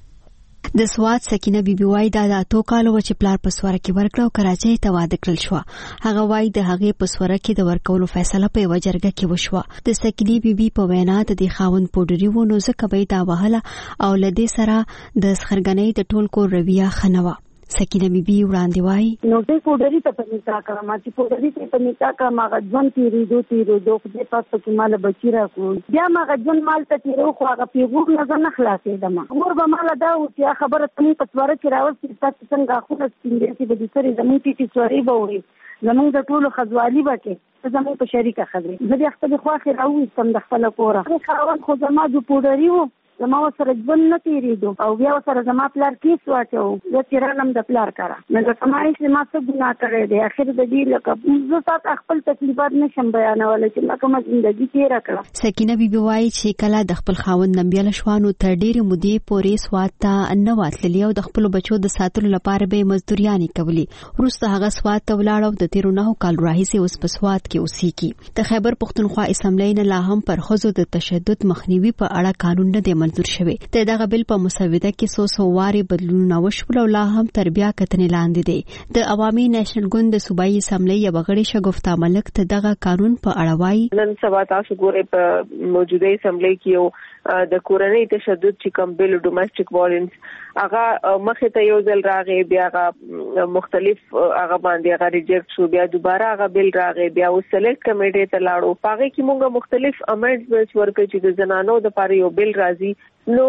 د سوات سکینه بیبي وای دا د اتو کالو چې پلار په سوره کې ورکړ او کراچۍ ته واده کړل شو. هغه وای د هغې په سوره کې د ورکولو فیصله په یوه جرګه کې وشوه. د سکینې بیبي په وینا د دې خاوند پوډري و نو ځکه به یې دا وهله او له دې سره د سخرګنۍ د ټول کور رویه ښه نه وه. سکینه بیبي وړاندې وایي نو زه پوډري ته په نکاح کړم چې پوډري ته په نکاح کړم هغه ژوند تېرېدو تېرېدو خدای پاک پکې ماله بچي راکړو. بیا ما هغه ژوند مال ته تېرو خو هغه پیغور نه زه نه خلاصېدم. مور به ماله دا و چې خبره ته مونږ په سواره کې راوستې ستا چې څنګه غاښونه سپین دی چې به دې سرې زمونږ ټیټې سوارې به وړې زمونږ د ټولو ښځوالي به کې ته زمونږ په شریکه ښځې زه بیا خپلې خواښې راوویستم د خپله کوره. خاوند خو زما جو پوډري و زما ورسره ژوند نه تېرېدو او بیا ورسره زما پلار کیس واچو زه چې رالم د پلار کره نو لکه ما هېڅ ما څه ګناه کړی دی. اخر د دې لکه زه تاته خپل تکلیفات نشم بیانولی چې ما کومه زندګي تېره کړه. سکینه بیبي وایي چې کله د خپل خاوند نه بیله شوه نو تر ډېرې مودې پورې سوات ته نه وتللې او د خپلو بچو د ساتلو لپاره به یې مزدوریانې کولې. وروسته هغه سوات ته ولاړه او د تېرو نهو کالو راهیسې اوس په سوات کې اوسېږي. د خیبر پښتونخوا اسمبلۍ نه لا هم پر ښځو د تشدد مخنیوي په اړه قانون نه دی منظور شوی. د دغه بل په مسوده کې څو څو وارې بدلونونه وشول او لا هم تر بیا کتنې لاندې دی. د عوامي نیشنل ګوند د صوبایي اسمبلۍ یوه غړې شګفتا ملک ته دغه قانون په اړه وایي نن سبا تاسو ګورئ په موجوده اسمبلۍ کې یو د کورنۍ تشدد چې کوم بل ډومېسټک وایلنس هغه مخې ته یو ځل راغی بیا هغه مختلف هغه باندې هغه ریجیکټ شو بیا دوباره هغه بل راغی بیا اوس سلیکټ کمیټې ته لاړو. په هغې کې موږ مختلف امندمنټس ورکړي چې د زنانو دپاره یو بل راځي نو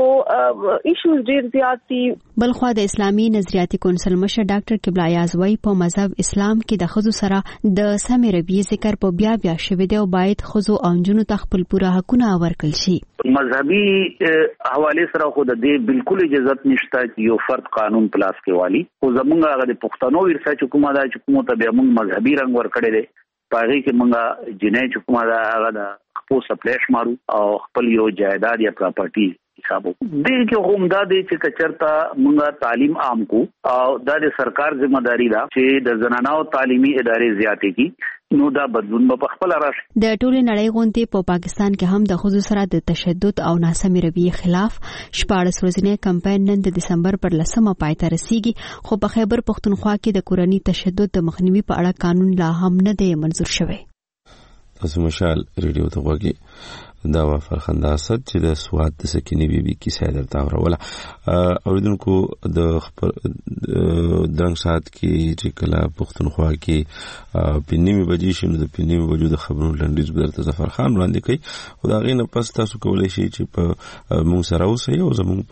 ایشوز ډیر زیات دي. بلخوا د اسلامي نظریاتي کونسل مشر ډاکټر قبله ایاز وایي په مذهب اسلام کې د ښځو سره د سمې رویې ذکر په بیا بیا شوی دی او باید ښځو او نجونو ته خپل پوره حقونه ورکړل شي. مذهبي حواله سره خو د دې بالکل اجازه نشته چې یو فرد قانون پلاس کې والی خو زمونږ هغه د پښتنو ورثه چې کومه ده چې کومه ته بیا موږ مذهبي رنګ ورکړی دی په هغې کې موږ جنۍ چې کومه ده هغه د خپل سپلیش مارو او خپل یو جایداد یا پراپرټي حسابو دې کې هم دا دی چې کچرتا موږ تعلیم عام کو او دا د سرکار ذمہ داری ده چې د زنانو تعلیمي ادارې زیاتې کی نو دا بدلون په خپل راشي. د ټولې نړۍ غونډې په پاکستان کې هم د ښځو سره د تشدد او ناسمې رویې خلاف شپاړس ورځنی کمپاین نن د دسمبر پر لسمه پای ته رسیږي خو په خیبر پښتونخوا کې د کورني تشدد د مخنیوي په اړه قانون لا هم نه دی منظور شوی. تاسو مشال ریډیو ته غوږی دا و فرخنده اسد چې د سوات د سکینې بیبي کیسه درته اوروله. اوریدونکو د خبر درنګ سات کې چې کله پښتونخوا کې پنځمه بجې شي نو د پنځمه بجو د خبرونو لنډیز درته ظفر خان وړاندې کوي او دا غي نه پس تاسو کولای شئ چې په مونږ سره اوسئ او زموږ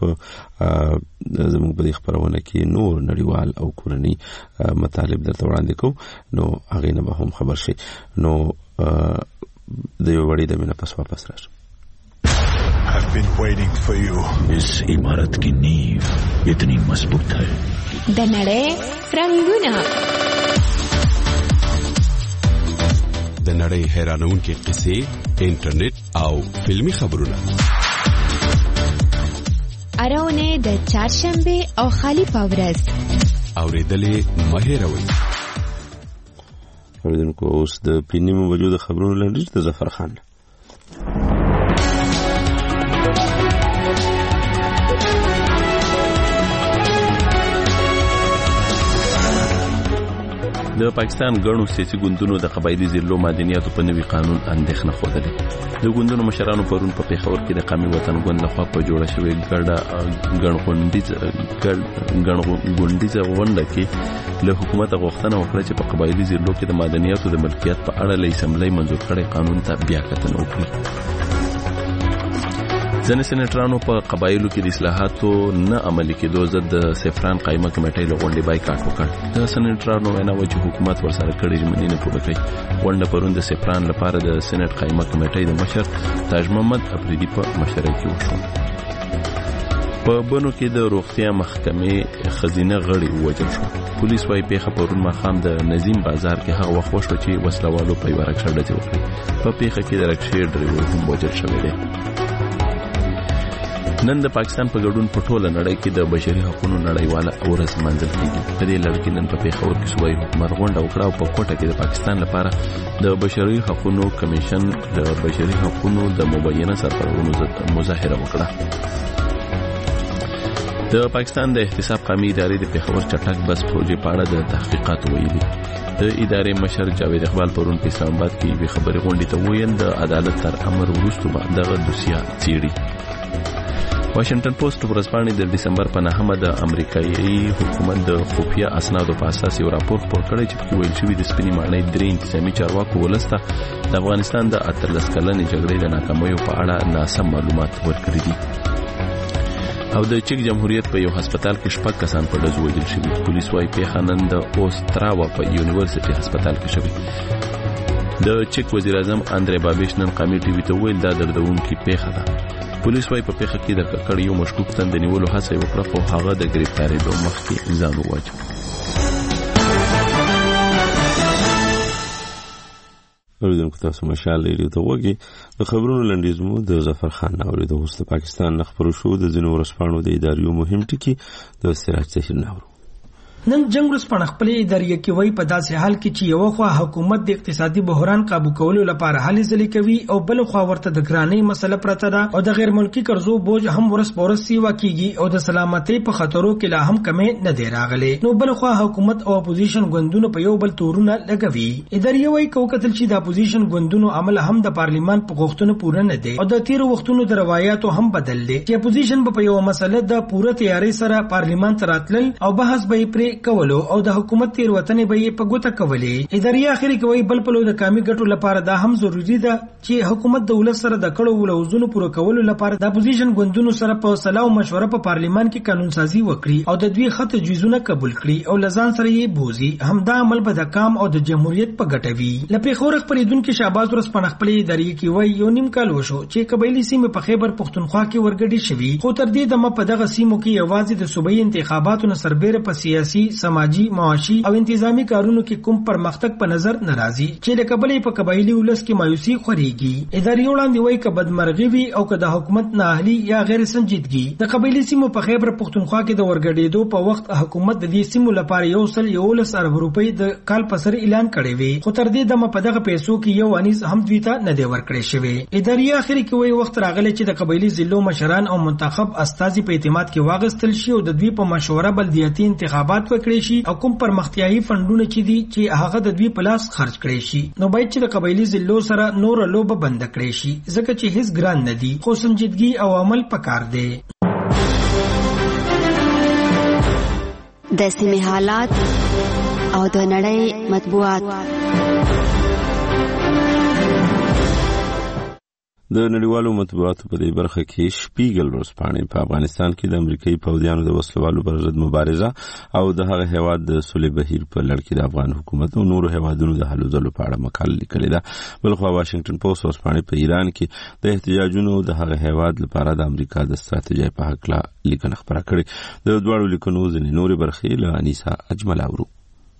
په زموږ په خبرونه کې نور نړیوال او کورني مطالب درته وړاندې کوو نو هغه نه به هم خبر شي. نو د یو وړي د مینه پس واپس راځو. been waiting for you. इस इमारत की नींव इतनी मजबूत है। د نړۍ رنگونه د نړۍ حیرانونکې قصې، انټرنیټ او فلمی خبرونه. اراونه د چهارشنبه او خالی پاورز اوریدلې مهیروي. اوریدونکو اوس د پینې موجود خبرونه لنډیز د ظفر خان. د پاکستان ګڼو سیاسي ګوندونو د قبایلي ضلعو مدنیاتو په نوي قانون اندېښنه خوده. د ګوندونو مشرانو پرون په پیښور کې د قومي وطن ګوند لخوا په جوړه شوې ګډه ګڼغونډیزه غونډه کې له حکومت غوښتنه وکړه چې په قبایلي ضلعو کې د مدنیاتو د ملکیت په اړه له اسمبلی منظور کړي قانون ته بیا کتنه وکړي. ځینې سېنیټرانو په قبایلو کې د اصلاحاتو نه عملي کېدو ضد د سفران قایمه کمیټې له غونډې بایکاټ وکړ. د سېنیټرانو وینا وه چې حکومت ورسره کړي ژمنې نه پوره کوي. غونډه پرون د سفران لپاره د سېنیټ قایمه کمیټې د مشر تاج محمد افریدي په مشرۍ کې وشوه. په بنو کې د روغتیا محکمې خزینه غړي ووژل شو. پولیس وايي پیښه پرون ماښام د نظیم بازار کې هغه وخت وشوه چې وسلوالو په یوه رکشه ډزې وکړې. په پیښه کې د رکشې ډریور هم وژل شوی دی. نن د پاکستان په ګډون په ټوله نړۍ کې د بشري حقوقو نړیواله ورځ لمانځل کیږي. په دې لړ کې نن په پیښور کې صوبایي حکومت غونډه وکړه او په کوټه کې د پاکستان لپاره د بشري حقوقو کمیشن د بشري حقوقو د مبینه سرپرستانو مظاهره وکړه. د پاکستان د احتساب قومي ادارې د پیښور چټک بس پروژې په اړه د تحقیقاتو ویلي. د ادارې مشر جاوید اقبال پرون په اسلام آباد کې یوې خبري غونډې ته وویل د عدالت تر امر وروسته به دغه دوسیه څیړي. واشنگټن پوسټ ورځپاڼې د دسمبر په نهمه د امریکایي حکومت د خفیه اسنادو په اساس یو راپور خپور کړی چې پکې ویل شوي د سپینې ماڼۍ درې انتظامي چارواکو ولس ته د افغانستان د اتلس کلنې جګړې د ناکامیو په اړه ناسم معلومات ورکړي دي. او د چک جمهوریت په یو هسپتال کې شپږ کسان په ډزو وژل شوي. پولیس وايي پیښه نن د اوستراوا په یونیورسيټي هسپتال کې شوې. د چک وزیر اعظم اندرې بابیش نن قومي ټي وي ته ویل دا دردونکې پیښه ده. پولیس وايي په پیښه کې د ککړ یو مشکوک تن د نیولو هڅه وکړه خو هغه د گرفتاریدو مخکې ځان وواجه. اوریدونکو تاسو مشال ریډیو ته وګورئ. د خبرونو لنډیز مو د ظفر خان اورېدو. اوس د پاکستان نه خبرو شو د ځینو ورځپاڼو د اداریو مهم ټکي د سراج تحریر ناورو. نن جنگ ورځپاڼه خپلې ادارې کې وایي په داسې حال کې چې یو خوا حکومت د اقتصادي بحران قابو کولو لپاره هلې ځلې کوي او بل خوا ورته د ګرانۍ مسله پرته ده او د غیر ملکی قرضو بوج هم ورس پورس سیوا کیږي او د سلامتۍ په خطرو کې لا هم کمې نه دی راغلي. نو بل خوا حکومت او اپوزیشن ګوندونو په یو بل تورونه لګوي. ادارې وایي کو کتل چې د اپوزیشن ګوندونو عمل هم د پارلیمان په غوښتنو پوره نه دی او د تیر وختونو د روایتو هم بدل دي چې اپوزیشن په یو مسله د پوره تیاری سره پارلیمان ته راتلل او بحث به پرې کولو او د حکومت تیر وطن به په ګوته کولې. ادارې اخري کوي بل په لو د کامي ګټو لپاره دا هم ضروری ده چې حکومت د ولس سره د کړو ولوزونو پوره کولو لپاره د اپوزیشن ګوندونو سره په صلاح او مشوره په پارلیمان کې قانون سازي وکړي او د دوی خط جزونه قبول کړي او لزان سره یې بوزي. همدا عمل به د کام او د جمهوریت په ګټوي. لپاره خور خپریدونکو شاباز ورسپنه خپلې ادارې کې وایي یو نیم کال وشو چې قبایلی سیمه په خیبر پختونخوا کې ورګډي شوی خو تر دې دمه په دغه سیمو کې یوازې د صوبایي انتخاباتو نه سربېره په سیاسي سماجی معاشي او انتظامی کارونو کې کوم پرمختګ په نظر ناراضي چې د قبایلی په قبایلی ولس کې مایوسي خوريږي. ادارې وړاندې وایي ک بدمرغي وي او ک د حکومت نه اهلي یا غیر سنجیدګي. د قبایلی سیمو په خیبر پختونخوا کې د ورګډېدو په وخت حکومت د دې سیمو لپاره یو سل یو لس ارب روپۍ د کال په سر اعلان کړی وي خو تر دې دمه په دغه پیسو کې یو انیس هم دوی ته نه دی ورکړی شوی. ادارې اخري کې وایي وخت راغلی چې د قبایلی ضلعو مشران او منتخب استازي په اعتماد کې واغستل شي او د دوی په مشوره بلدیاتي انتخابات وکړي شي او کوم پرمختیايي فندونه چې دي چې هغه د دوی په لاس خرج کړي شي نو باید چې د قبایلی ضلعو سره نور لوبه بند کړي شي ځکه چې هیڅ ګران نه دي خو سنجیدګي او عمل پکار دی. د سیمې حالات او د نړۍ مطبوعات. د نړیوالو مطبوعاتو په دې برخه کې شپیګل ورځپاڼې په افغانستان کې د امریکایي پوځیانو د وسلوالو پر ضد مبارزه او د هغه هیواد د سولې بهیر په لړ کې د افغان حکومت او نورو هیوادونو د هلو ځلو په اړه مقاله لیکلې ده. بلخوا واشنگټن پوسټ ورځپاڼې په ایران کې د احتجاجونو د هغه هیواد لپاره د امریکا د ستراتیژۍ په هکله لیکنه خپره کړې. د دواړو لیکنو ځینې نورې برخې له انیسا اجمل اورو.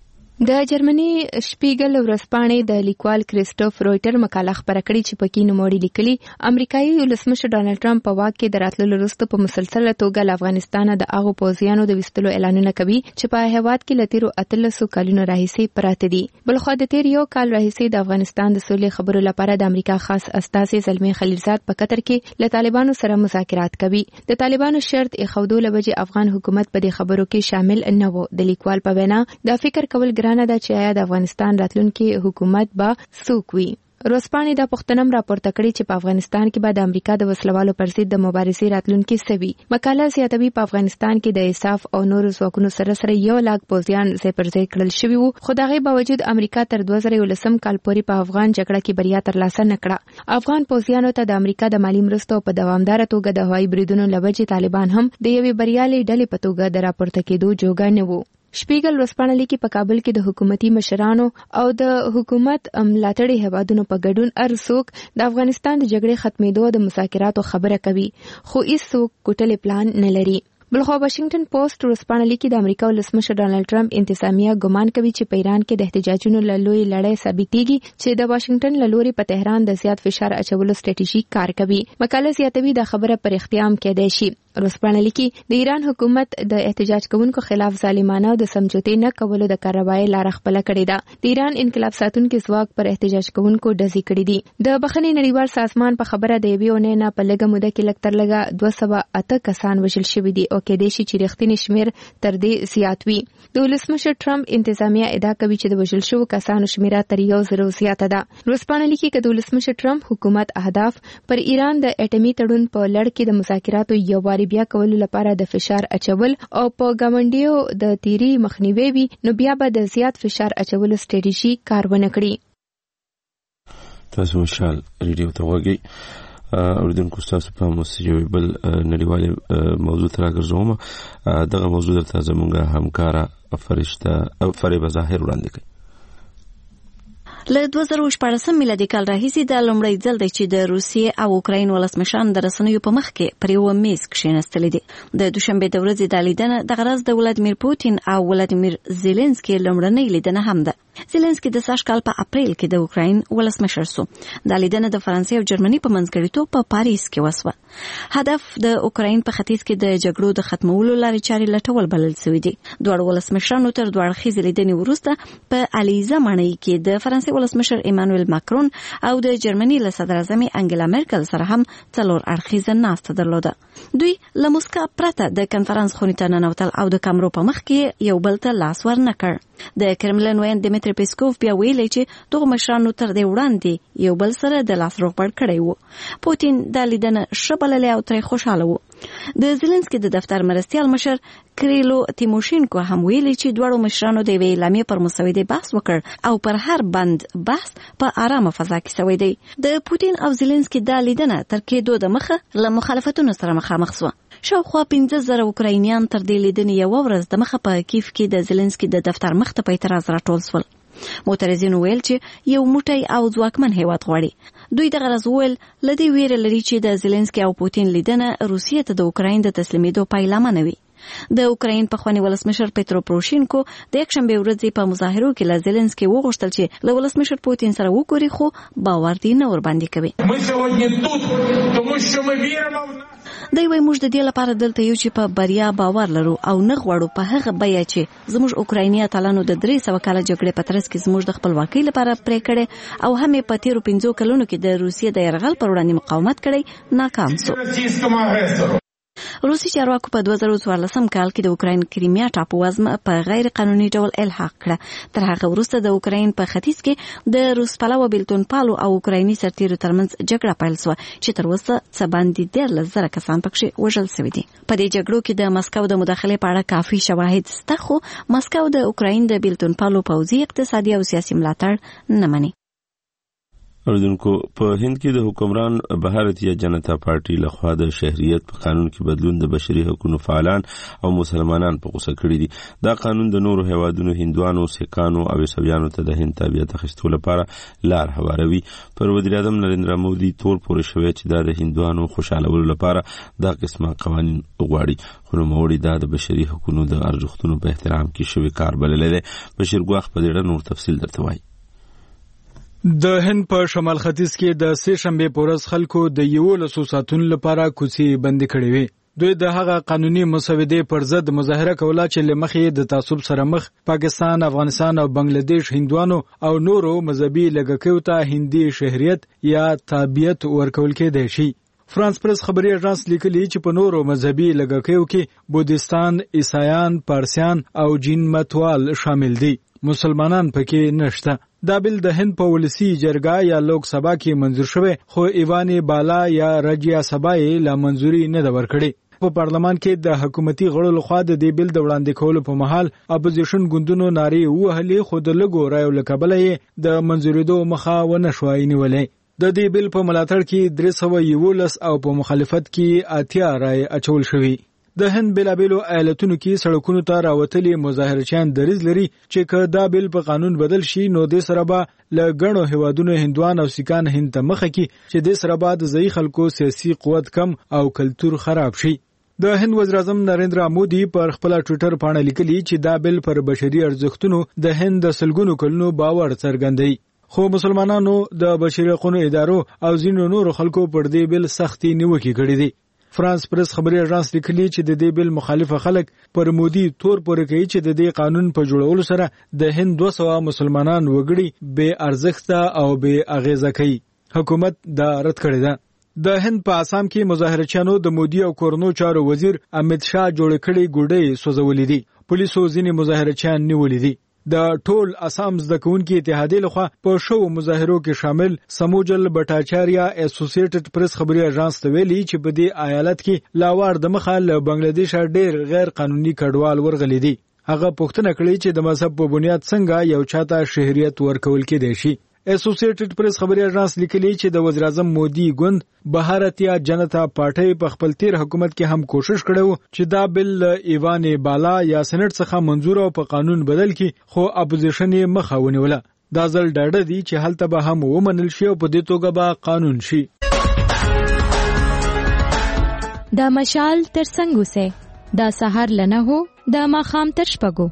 د جرمني شپیګل ورځپاڼې د لیکوال کریسټوف رویټر مقاله خپره کړې چې پکې نوموړي لیکلي امریکایي ولسمشر ډانلډ ټرمپ په واک کې د راتللو وروسته په مسلسله توګه له افغانستانه د هغو پوځیانو د ویستلو اعلانونه کوي چې په هیواد کې له تیرو اتلسو کلونو راهیسې پراته دي. بلخوا د تیر یو کال راهیسې د افغانستان د سولې خبرو لپاره د امریکا خاص استازي زلمی خلیلزاد په قطر کې له طالبانو سره مذاکرات کوي. د طالبانو شرط ایښودو لپاره افغان حکومت په دې خبرو کې شامل نه و. د لیکوال په وینا دا فکر کول ګرانه ده چې آیا د افغانستان راتلونکي حکومت به څوک وي. روسپانې دا پوښتنه راپورته کړې چې په افغانستان کې به د امریکا د وسلوالو پر ضد د مبارزې راتلونکي څه وي. مقاله زیاتوي په افغانستان کې د اساف او نورو ځواکونو سره سره یو لاک پوځیان ځای پر ځای کړل شوي وو، خو د هغې باوجود امریکا تر دوه زره یولسم کال پورې په افغان جګړه کې بریا ترلاسه نه کړه. افغان پوځیانو ته د امریکا د مالي مرستو په دوامداره توګه د هوایي بریدونو له وجې طالبان هم د یوې بریالۍ ډلې په توګه د راپورته کېدو جوګه نه وو. شپیګل ورځپاڼه لیکي په کابل کې د حکومتي مشرانو او د حکومت ملاتړي هیوادونو په ګډون هر څوک د افغانستان د جګړې ختمېدو د مذاکراتو خبره کوي، خو هیڅ څوک کوټلې پلان نه لري. بلخوا واشنگټن پوسټ ورځپاڼه لیکي د امریکا ولسمشر ډانلډ ټرمپ انتظامیه ګمان کوي چې په ایران کې د احتجاجونو له لوی لړۍ ثابتېږي چې د واشنگټن له لوري په تهران د زیات فشار اچولو ستراتیژیک کار کوي. مقاله زیاتوي دا خبره پر اختیار کېدای شي. ورځپاڼه لیکي د ایران حکومت د احتجاج کوونکو خلاف ظالمانه او د سمجوتې نه کولو د کاروای لار خپل کړې ده. د ایران انقلاب ساتونکو ځواک پر احتجاج کوونکو ډزې کړې دي. د بخښنې نړیوال سازمان په خبره د یوې اونۍ نه په لږه موده کې لږ تر لږه دوه سوه اته کسان وژل شوي دي او کېدای شي چې رښتینی شمیر تر دې زیات وي. د ولسمشر ټرمپ انتظامیه ادعا کوي چې د وژل شوو کسانو شمیره تر یو زرو زیاته ده. ورځپاڼه لیکي چې د ولسمشر ټرمپ حکومت اهداف پر ایران د اټومي تړون په لړ کې د مذاکراتو یو واري بیا کولو لپاره د فشار اچول او په ګاونډیو د تیری مخنیوي وي، نو بیا به د زیات فشار اچولو ستراتیژي کار ونه کړي. تاسو مشال ریډیو ته وګورئ اوریدونکو تاسو په موسیقي بل نړیوال موضوع تر راګرځوم. دغه موضوع درته زموږه همکاره فرشته فریبه ظاهر وړاندې کوي. له دوه زره شپاړسم میلادي کال راهیسې د لومړی ځل دی چې د روسیې او اوکراین ولسمشران د رسنیو په مخ کې پر یوه میز کښېنستلي دي. د دوشنبې د ورځې دا لیدنه د غرض د ولادیمیر پوتین او ولادیمیر زیلنسکي لومړنۍ لیدنه هم ده. زیلنسکي د سږ کال په اپریل کې د اوکراین ولسمشر سو. دا لیدنه د فرانسې او جرمني په منځګړیتوب په پاریس کې وسوه. هدف د اوکراین په ختیځ کې د جګړو د ختمولو لارې چارې لټول بلل شوي دي. دواړو ولسمشرانو تر دوه اړخیزې لیدنې وروسته په الیزه ماڼۍ کې د فرانسې ولسمشر ایمانوئل ماکرون او د جرمني له صدراعظمې انګلا مرکل سره هم څلور اړخیزه ناسته درلوده. دوی له موسکا پرته د کنفرانس خونې ته ننوتل او د کامرو په مخ کې یو بل ته لاس ور نه کړ. د کرملن ویاند دیمیتری پیسکوف بیا ویلي چې دغه مشرانو تر دې وړاندې یو بل سره د لاس روغبړ کړی و. پوتین دا لیدنه ښه بللې او ترې خوشحاله و. د زیلنسکي د دفتر مرستیال مشر کریلو تیموشینکو هم ویلي چې دواړو مشرانو د یوې اعلامیې پر مسودې بحث وکړ او پر هر بند بحث په آرامه فضا کې شوی دی. د پوتین او زیلنسکي دا لیدنه تر کېدو د مخه له مخالفتونو سره مخامخ شوه. شاوخوا پنځه زره اوکراینیان تر دې لیدنې یوه ورځ د مخه په کیف کې د زیلنسکي د دفتر مخ ته په اعتراض راټول شول. معترضینو ویل چې یو موټی او ځواکمن هیواد غواړي. دوی دغه راز ویل له دې ویره لري چې د زیلنسکي او پوتین لیدنه روسیې ته د اوکراین د تسلیمېدو پیلامه نه وي. د اوکراین پخوانی ولسمشر پترو پروشینکو د یکشنبې ورځې په مظاهرو کې له زیلنسکي وغوښتل چې له ولسمشر پوتین سره وګوري، خو باور دې نه ورباندې کوي. دی وایي موږ د دې لپاره دلته یو چې په بریا باور لرو او نه غواړو په هغه بیه چې زموږ اوکرایني اتلانو د درې سوه کاله جګړې په ترڅ کې زموږ د خپلواکۍ لپاره پرې کړې او هم یې په تیرو پنځو کلونو کې د روسیې د یرغل پر وړاندې مقاومت کړی ناکام سو. روسي چارواکو په دوه زره څوارلسم کال کې د اوکراین کریمیا ټاپو وزمه په غیر قانوني ډول الحاق کړه. تر هغه وروسته د اوکراین په ختیځ کې د روس پلوه بیلتون پالو او اوکرایني سرتیرو ترمنځ جګړه پیل شوه چې تر اوسه څه باندې دیارلس زره کسان پکې وژل شوي دي. په دې جګړو کې د مسکو د مداخلې په اړه کافي شواهد شته، خو مسکو د اوکراین د بیلتون پالو پوځي، اقتصادي او سیاسي ملاتړ نه مني. اوریدونکو په هند کې د حکمران بھارتیه جنتا پارټي لخوا د شهریت په قانون کې بدلون د بشري حقوقو فعالان او مسلمانان په غوسه کړی دي. دا قانون د نورو هیوادونو هندوانو، سکانو او عیسویانو ته د هند تابعیت اخیستو لپاره لار هواروي. پر وزیر اعظم نریندرا مودي تور پورې شوی چې دا د هندوانو خوشالولو لپاره دا قسمه قوانين غواړي. خو نوموړي دا د بشري حقوقو د ارزښتونو په احترام کې شوی کار بللی دی. بشیر ګواخ په دې اړه نور تفصیل درته وایي. د هند په شمال ختیځ کې د سه شنبه پورز خلکو د یو لسو ساتون لپاره کوڅې بند کړې وي. دوی د هغه قانوني مسودې پر ضد مظاهره کوله چې لمخې د تعصب سره مخ پاکستان، افغانستان او بنگلاديش هندوانو او نورو مذهبي لږکیو ته هندي شهریت یا تابعیت ورکول کېدای شي. فرانس پرس خبري اژانس لیکلي چې په نورو مذهبي لږکیو کې بودیستان، عیسایان، پارسیان او جین متوال شامل دي. مسلمانان پکې نشته. دا بل د هند په ولسی جرګه یا لوک سبا کې منظور شوه، خو ایوان بالا یا راجیا سبا یې لا منځوري نه د ورکړي. په پارلمان کې د حکومتي غړو لخوا د دې بل د وړاندې کولو په محل اپوزیشن ګوندونو ناري وهلې، خو د لګو رایو لکبله یې د منځوریدو مخه ونه شوای نیولې. د دې بل په ملاتړ کې درې سوه یولس او په مخالفت کې اتیا رای اچول شوی. د هند بلابلو ایالتونو کې سړکونو ته راوتلي مظاهرچیان دریځ لري چې که دا بل په قانون بدل شي نو د سره به ل غنو هوادونو هندوان او سکان هند ته مخه کې چې د سره به د ځای خلکو سیاسي قوت کم او کلچر خراب شي. د هند وزیر اعظم نریندرا مودي پر خپل ټوئیټر باندې لیکلي چې دا بل پر بشري ارزښتونو د هند د سلګونو کلونو باور څرګندوي. خو مسلمانانو د بشري حقوقو ادارو او ځینو نورو خلکو پر دې بل سختي نیوکې کړې دي. فرانس پرس خبري اژانس لیکلي چې د دې بل مخالفه خلک پر مودي تور پورې کوي چې د دې قانون په جوړولو سره د هند دوه سوه مسلمانان وګړي بې ارزښته او بې اغیزه کوي. حکومت دا رد کړی ده. د هند په آسام کې مظاهرچیانو د مودي او کورنو چارو وزیر امیت شاه جوړ کړي ګوډې سوځولې دي. پولیسو ځینې مظاهرچیان نیولې دي. د ټول آسام زده کوونکي اتحادیې لخوا په شو مظاهرو کې شامل سموجل بټاچاریا اسوسییټډ پریس خبري اژانس ته ویلي چې په دې ایالت کې لاوار د مخه له بنگلاديش ډېر غیر قانوني کډوال ورغلي دي. هغه پوښتنه کړې چې د مذهب په بنیاد څنګه یو چاته شهریت ورکول کېدای شي. اسوسییټډ پریس خبري اژانس لیکلي چې د وزیر اعظم مودي ګوند بھارتیه جنتا پارټي په خپل تیر حکومت کې هم کوشش کړو چې دا بل ایوان بالا یا سېنات څخه منظور او په قانون بدل کړي، خو اپوزیشن یې مخه ونیوله. دا ځل ډاډه دي چې هلته به هم ومنل شي او په دې توګه به قانون شي. دا مشال تر څنګه وسه دا سحر لنه هو دا ماخام تر شپګو.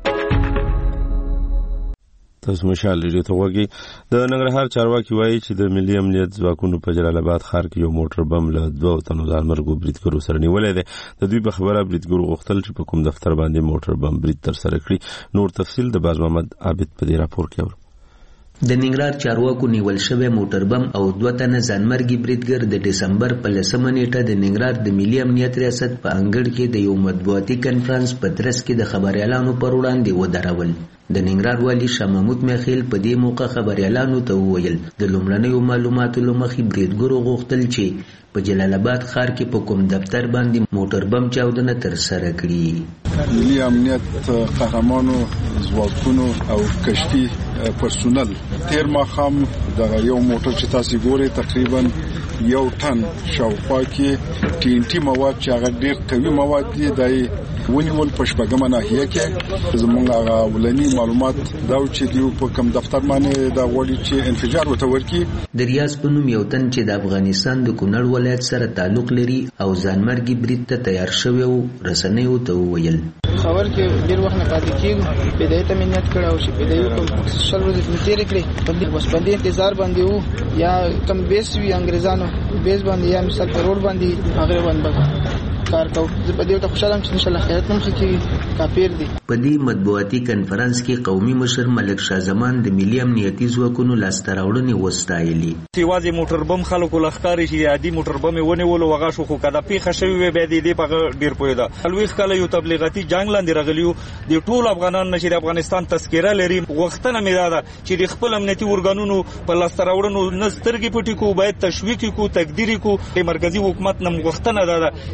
تاسو مشال لري ته وګي د ننګرهار چارواکي وایي چې د ملي امنیت ځواکونو په جلال آباد ښار کې یو موټر بم له دوه تنو ځانمرګو بریدګرو سره نیولې ده. د دوی په خبره بریدګرو غوښتل چې په کوم دفتر باندې موټر بم برید تر سره کړي. نور تفصیل د باز محمد عابد په دې راپور کې اورو. د ننګرهار چارواکو نیول شوی موټر بم او دوه تنه ځانمرګي بریدګر د دسمبر په لسمه نیټه د ننګرهار د ملي امنیت ریاست په انګړ کې د یو مطبوعاتي کنفرانس په ترڅ کې د خبريالانو پر وړاندې ودرول. د ننګرهار والی شاه محمود میخیل په دې موقع خبريالانو ته وویل د لومړنیو معلوماتو لمخې بریدګرو غوښتل چې په جلال آباد ښار کې په کوم دفتر باندې موټر بم چاودنه تر سره کړي. ملي امنیت قهرمانو ځواکونو او کشتي پرسونل تیر ماخام د یو موټر چې تاسو ګورئ تقریبا یو ټن شاوخوا کې ټي ان ټي مواد چې هغه ډېر قوي مواد دي دای ونیول په شپږمه ناحیه کې. زموږ هغه ولني معلومات دا چې دیو په کوم دفتر باندې دا وړي چې انفجار وته ورکی. د ریاض په نوم یو تن چې د افغانستان د کونړ ولایت سره تعلق لري او ځانمرګي برید ته تیار شوی و رسنیو ته وویل خبر کې ډیر وخت نه پاتې کیږي. بدايه ته مننت کړه او چې بدايه کوم شل ورځې تیر کړې باندې بس باندې انتظار باندې وو یا کم بیس وی انګريزانو بیس باندې یا مثال په روډ باندې هغه باندې کار کوو. زه په دې ته خوشاله یم چې ان شاء الله خیرت مخ کې کافر دي. په دې مطبوعاتي کنفرانس کې قومي مشر ملک شاه زمان د ملي امنیتي ځواکونو لاسته راوړنې وستایلي. یوازې موټر بم خلکو لخکاري چې عادي موټر بم ونیول وغه شو خو کدا پیښه شوی وي به دې په ډیر پوی ده. الویخ کله یو تبلیغاتي جنگ لاندې راغلیو د ټول افغانان نشي افغانستان تذکره لري. وختنه مې دا چې د خپل امنیتي ورګانونو په لاسته راوړنو نسترګي پټي کو باید تشویق کو تقدیر کو. مرکزی حکومت نم وختنه دا چې باید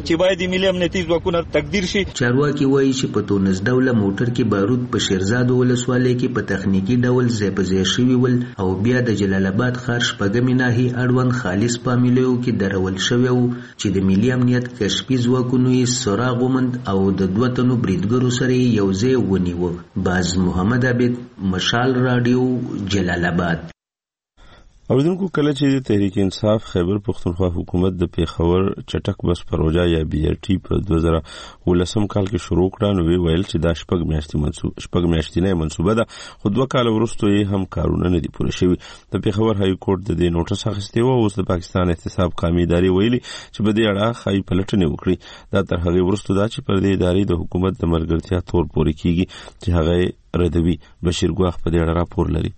د ملي امنیتي ځواکونو تقدیر شي. چارواکي وایي چې په تونس ډوله موټر کې بارود په شیرزاد ولسوالۍ کې په تخنیکی ډول ځای په ځای شوي ول او بیا د جلال آباد ښار شپږمې ناحیې اړوند خالص فامیلیو کې درول شوی و چې د ملي امنیت کشفي ځواکونو یې سراغ وموند او د دوه تنو بریدګرو سره یې یو ځای ونیو. باز محمد عابد، مشال رادیو، جلال آباد. اوریدونکو کله چې د تحریک انصاف خیبر پختونخوا حکومت د پیښور چټک بس پروژه یا بی ار ټي په دوه زره ولسم کال کې شروع کړه نو ویل چې دا شپږ میاشتې منسوب شپږ میاشتې منسوبه ده خو دوه کال وروسته یې هم کارونه نه دي پوره شوي. د پیښور های کورټ د دې نوټس اخیستی و اوس د پاکستان احتساب قومي ادارې ویلي چې په دې اړه خای پلټنې وکړي. دا تر هغه وروسته دا چې پر دې ادارې د حکومت د ملګرتیا تور پورې کیږي چې هغه ردوي. بشیر ګواخ په دې اړه راپور لري.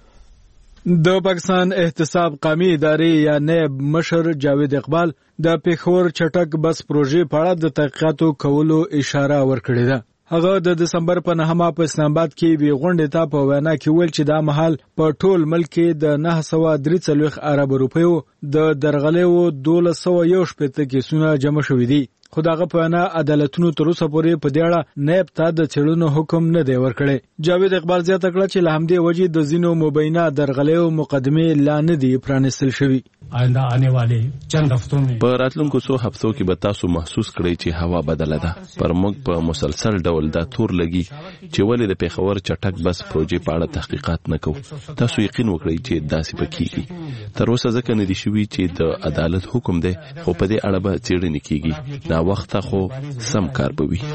د پاکستان احتساب قومي ادارې یا نیب مشر جاوید اقبال د پیښور چټک بس پروژې په اړه د تحقیقاتو کولو اشاره ورکړې ده. هغه د دسمبر په نهمه په اسلام آباد کې وی غونډې ته په وینا کې ویل چې دا مهال په ټول ملک کې د نه سوه درې څلوېښت ارب روپیو د درغلېو دولس سوه یو شپېته کیسونه جمع شوي دي. خو دغه په وینا عدالتونو تر اوسه پورې په دې اړه نیب ته د څېړنو حکم نه دی ورکړی. جاوید اقبال زیاته کړه چې له همدې وجې د ځینو مبینه درغلیو مقدمې لا نه دي پرانیستل شوي. آینده آنے والے چند هفتوں میں په راتلونکو څو هفتو کې به تاسو محسوس کړئ چې هوا بدله ده. پر موږ په مسلسل ډول دا تور لګي چې ولې د پیښور چټک بس پروژې په اړه تحقیقات نه کوو. تاسو یقین وکړئ چې داسې به کیږي. تر اوسه ځکه نه دي شوي چې د عدالت حکم دی خو په دې اړه به څېړنې کیږي. نا وخته خو سم کار به وي.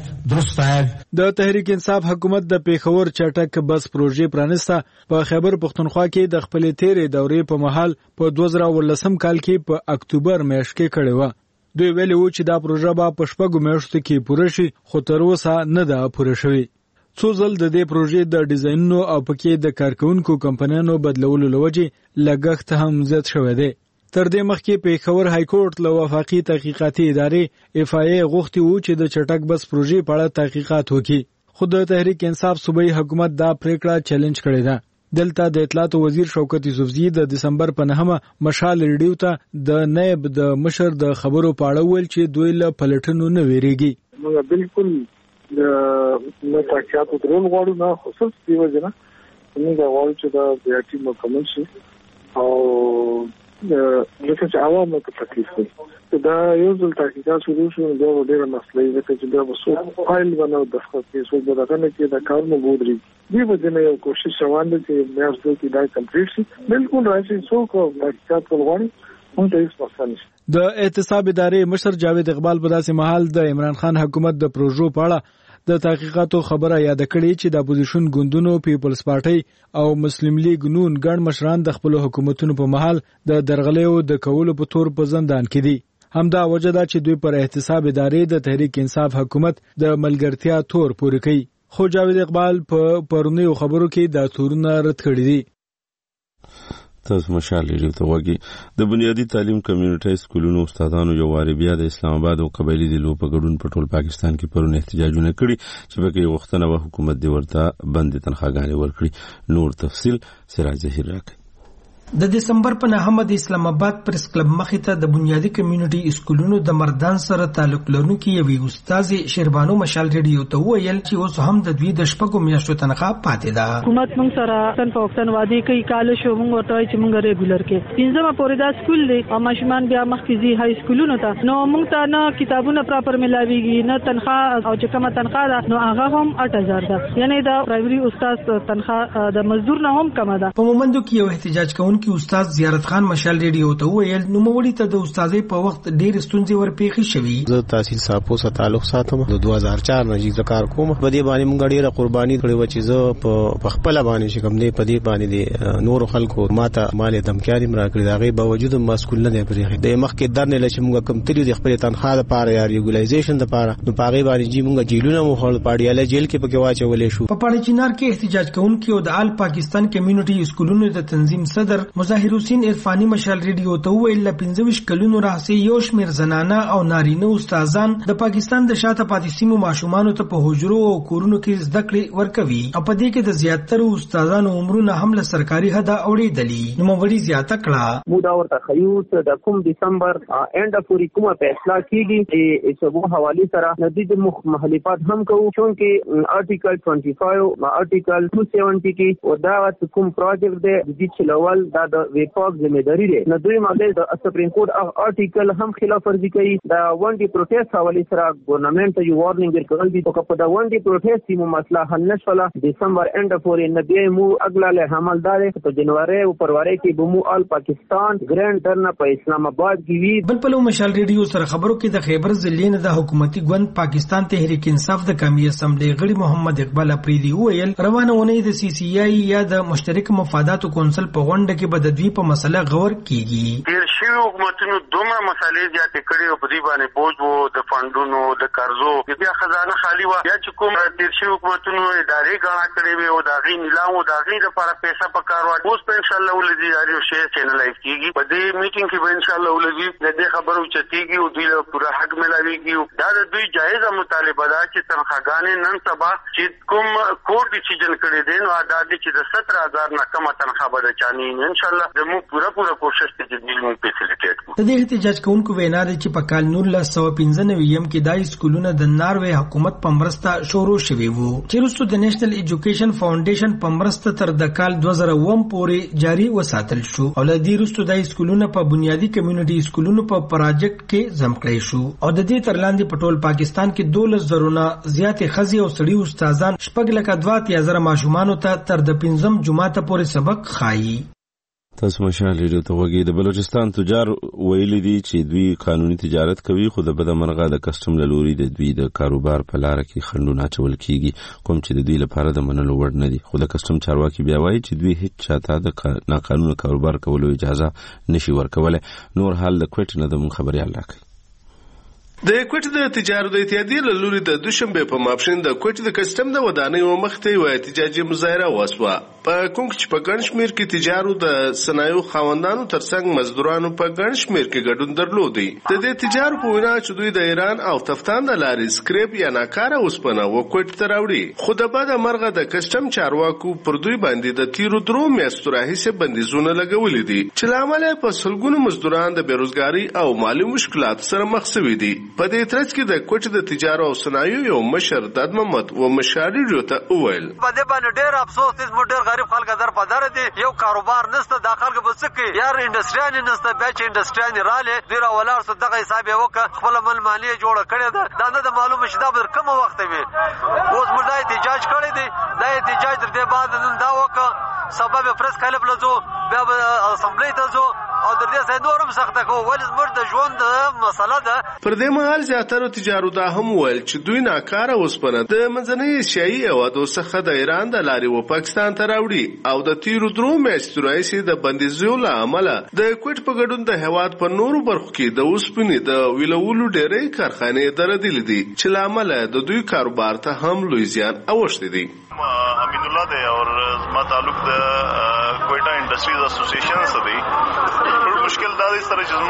د تحریک انصاف حکومت د پیښور چټک بس پروژې پرانسته په خیبر پختونخوا کې د خپلې تیرې دورې په مهال په دوه زره ولسم کال کې په اکتوبر میاشت کې کړې وه. دوی ویلي وو چې دا پروژه به په شپږو میاشتو کې پوره شي خو تر اوسه نه ده پوره شوې. څو ځل د دې پروژې د ډیزاینونو او پکې د کارکونکو کمپنیانو بدلولو له وجې لګښت هم زیات شوی دی. تر دې مخکې پیښور های کورټ له وفاقي تحقیقاتي ادارې اف آی ای غوښتي وو چې د چټک بس پروژې په اړه تحقیقات وکړي. خو د تحریک انصاف صوبایي حکومت دا پریکړه چیلنج کړې ده. دلته د اطلاعاتو وزیر شوکت یوسفزي د دسمبر په نهمه مشال ریډیو ته د نائب د مشر د خبرو په اړه ویل چې دوی له پلټنو نه ویریږي. موږ بالکل د نو تحقیقاتو درول غواړو نه خصوص دی وجه نه موږ غواړو چې دا د اټي مکمل شي او د چې عوامو ته تکلیف وي. دا یو ځل تحقیقات شروع شو دا ډېره مسلې ده چې دا وسو فایل باندې د خپل کیسو د راغنه کې دا کارونه بودري دی په دې یو کوشش روان دي چې میاشتو کې دا کمپلیټ شي. بالکل راځي څوک تحقیقات کوي هم ته هیڅ مسله نشته. د احتساب ادارې مشر جاوید اقبال په داسې محل د عمران خان حکومت د پروژو په اړه د تحقیقاتو خبره یاد کړې چې د اپوزیشن ګوندونو پیپلز پارټي او مسلم لیگ نون ګڼ مشران د خپل حکومتونو په محل د درغلیو د کولو په تور په زندان کې دي. همدا وجه ده چې دوی پر احتساب ادارې د تحریک انصاف حکومت د ملګرتیا تور پورې کوي. خو جاوید اقبال په پرونیو خبرو کې دا تورونه رد کړي دي. تاسو مشال لري ته وګي د بنیادی تعلیم کمیونټي سکولونو استادانو یو واری بیا د اسلام آباد او قبایلی د لو په ګډون په ټول پاکستان کې پرون احتجاجونه کړي چې په کې وختونه و حکومت دی ورته بند تنخواګانې ورکړي. نور تفصیل سراج ظهیر راکړي. د دسمبر په نهمه د اسلام آباد پریس کلب مخې ته د بنیادی کمیونټي سکولونو د مردان سره تعلق لرونکي یوې استاد شیربانو مشال ریډیو ته ویل چې اوس هم د دوی د شپږو میاشتو تنخواه پاتې ده. حکومت موږ سره تن په وختن وادي کوي کال شو موږ ورته چې موږ ریګولر کې پنځمه پورې دا سکول دی او ماشومان بیا مخکې زی های سکولونو ته نو موږ ته نه کتابونه پراپر ملاويږي نه تنخواه او چې کومه تنخواه ده نو هغه هم اټ هزار ده. یعنی دا پرایمري استاد تنخواه د مزدور نه هم کم ده. په مومندو کې یو احتجاج کوونکی استاد زیارت خان مشال ریډیو ته ویل نو مولي ته د استادۍ په وخت ډېر ستونزې ورپېښې شوې. زه تحصیل صاحب سره تعلق ساتم د دوه هزار چار نه چې کار کوم په دې باندې موږ ډېره قرباني کړې و چې زه په خپل باندې چې کوم دې په دې باندې د نور خلکو ماته مال دمکاري مرا کړی دا غي باوجود مسکول نه دی پرې د مخکې درنه لچ موږ کوم تلو د خپل تنخواه لپاره یا ریګولایزیشن لپاره نو پاغي باندې چې موږ جیلونه مو خپل پاړیاله جیل کې پکې واچولې شو. په پاړی چنار کې احتجاج کوونکي او د آل پاکستان کمیونټي سکولونو د تنظیم صدر مظاهر حسین عرفانی مشال ریډیو ته ویل پنځه ویشت کلونو راهیسې یو شمېر زنانه او نارینه استادان د پاکستان د شاته پاتې سیمو ماشومانو ته په حجرو او کورونو کې زده کړې ورکوي او په دې کې د زیاترو استادانو عمرونه هم له سرکاري حده اوړېدلي. نوموړي زیاته کړه موږ دا ورته خیو چې د کوم دسمبر اینډ پورې کومه فیصله کیږي چې سبو حواله سره ندید مخالفت هم کوو چونکه آرټیکل پنځه پنځه آرټیکل دو سو سیونټي کې او دا کوم پروجیکټ دی د دې چلول دا د ویپاک ځمېداري دی نو دوی ماده د سپریم کورټ آرټیکل هم خلاف ورزي کوي. دا ون ډي پروټیست حواله سره ګورنمنت ته یو وارنینګ ورکول دي او په دا ون ډي پروټیست مو مسله حل نشوله دسمبر اینډ پورې نبی مو اغلاله حملدار په جنوري او فروری کې بمو آل پاکستان ګرانډ درنه په اسلام آباد کې وی. بل په مشال ریډیو سره خبرو کې د خیبر ضلع نه د حکومتي ګوند پاکستان تحریک انصاف د قومي اسمبلی غړي محمد اقبال اپریدي ویل روانه ونی د سی سی آی یا د مشترک مفاداتو کونسل په غونډه کې به د دوی په مسله غور کیږي. ډیر شي حکومتونو دومره مسالې زیاتې کړې او په دې باندې بوج وو د فندونو د قرضو بیا خزانه خالی و یا چې کوم ډیر شي حکومتونو ادارې غاڼه کړې وي او دا غي نیلام او دا غي لپاره پیسې پکارو اوس په ان شاء الله ولدي اړیو شي چینلایز کیږي. په دې میټینګ کې به ان شاء الله ولدي د دې خبرو چتیږي او دوی له پوره حق ملاويږي. دا د دوی جایزه مطالبه ده چې تنخواګانې نن سبا چې کوم کورټ ډیسیژن کړی دی نو دا د چې د ستر هزار نه کم تنخواه به چاني ان شاء الله د مو پوره پوره کوشش ته چې موږ فیسیلیټیټ کوو. د دې احتجاج کوونکو وینا ده چې په کال نولس سوه پنځه نوي کې دای سکولونه د ناروې حکومت په مرسته شروع شوي وو چې وروسته د نېشنل ایجوکیشن فاونډیشن په مرسته تر د کال دوه زره اووه پورې جاري وساتل شو او له دې وروسته دای سکولونه په بنیادی کمیونټي سکولونو په پروجیکټ کې ضم کړی شو او د دې تر لاندې په ټول پاکستان کې دولس زرونه زیاتې ښځې او سړي استادان شپږ لکه دوه اتیا زره ماشومانو ته تر د پنځم جماعته پورې سبق ښایي. تاسو مشال ریډیو ته وګورئ. د بلوچستان تجار ویلي دي چې دوی قانوني تجارت کوي خو د بده مرغه د کسټم له لوري د دوی د کاروبار په لار کې خنډونه اچول کیږي کوم چې د دوی لپاره د منلو وړ نه دي. خو د کسټم چارواکي بیا وایي چې دوی هیڅ چاته د ناقانونه کاروبار کولو اجازه نشي ورکولای. نور حال د کوټ نه د مون خبريال راکړي. د کوټ د تجارت اتحادیې له لوري د دوشنبه په ماپښین د کوټ د کسټم د ودانۍ او مخته یو احتجاجي مظاهره وسوه. په کوم چې په ګڼ شمېر کې تجارو د صنایعو خاوندانو ترڅنګ مزدورانو په ګڼ شمېر کې ګډون درلودي. د دې تجارو په وینا چې دوی د ایران او تفتان د لارې سکریپ یا ناکاره اوسپنه و کوټ ته راوړي خو د بده مرغه د کسټم چارواکو پر دوی باندې د تیرو درو میاشتو راهیسې بندیزونه لګولي دي چې له امله په سلګونو مزدوران د بیروزګاري او مالي مشکلاتو سره مخ شوي دي. په دې ترڅ کې د کوټ د تجارت او صنایعو یو مشر داد محمد و مشاري ته وویل په دې باندې ډېر افسوس دي موږ ډېر غریب خلک در په در دي یو کاروبار نشته د خلک به څه کوي یار انډستریان نشته بیا چې انډستریان رااله ډېر ولر څه دغه حساب یې وکړه خپل مل مالیه جوړه کړې ده دا نه د معلومه شدا بر کوم وخت وي اوس موږ دا احتجاج کړی دی دا احتجاج تر دې بعد نن دا وکړه سبب پرس کله بلځو بیا اسمبلی ته ځو او د دې څخه نورم سخته کو ولې زموږ د ژوند مسله ده. پر دې مهال زیاتره تجارو دا هم ویل چې دوی ناکاره اوسپنه د منځنۍ ایشیایي هېوادو څخه د ایران د لارې و پاکستان ته راوړي او د تیرو درو میاشتو راهیسې د بندیزیو له امله د کوټ په ګډون د هېواد په نورو برخو کې د اوسپنې د ویلولو ډېرې کارخانې درېدلې دي چې له امله د دوی کاروبار ته هم لوی زیان اوښتی دی. امین الله دی او زما تعلق د کوټا انډستریز اسوسییشن سره دی. ټول مشکل دا دی سره چې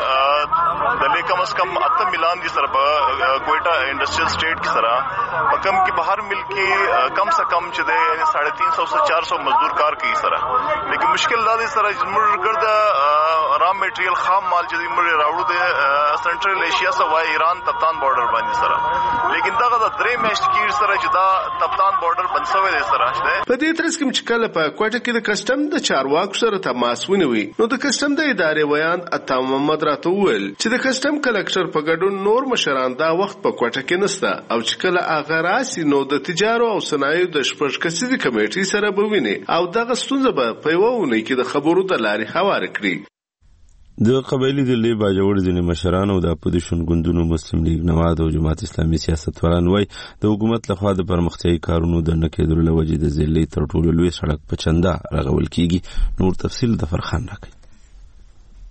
زموږ د لیکم اس کم اته ملان دي سره په کوټا انډستریل سټیټ کې سره په کم کې بهر مل کې کم سے کم چې دی یعنی ساڑھے تین سو سے چار سو مزدور کار کوي سره لیکن مشکل دا دی سره چې زموږ ګرد رام میټریل خام مال چې موږ راوړو د سنټرل ایشیا سره ایران تفتان بارډر باندې سره لیکن دا د درې میاشتې کې سره چې دا تفتان بارډر بنسوي دي سره په دې ترڅ کې چې کله په کوټه کې د کسټم د چارواکو سره تماس ونیوي نو د کسټم د ادارې ویان عطا محمد راته وویل چې د کسټم کلکټر په ګډون نور مشران دا وخت په کوټه کې نسته او چې کله هغه راسي نو د تجارت او صنایعو د شپږ کسیزې کمیټې سره به ویني او دغه ستونزه به په یوه اونۍ کې د خبرو د لارې هوار کړي. د قبایلی ډلې باجوړ ځینې مشران او د اپوزیشن ګوندونو مسلم لیگ نواز او جماعت اسلامي سیاستوالان وایي د حکومت لخوا د پرمختیایي کارونو د نه کېدلو له وجې د ضلعې تر ټولو لوی سړک په چنده رغول کیږي. نور تفصیل د فرخان راکړي.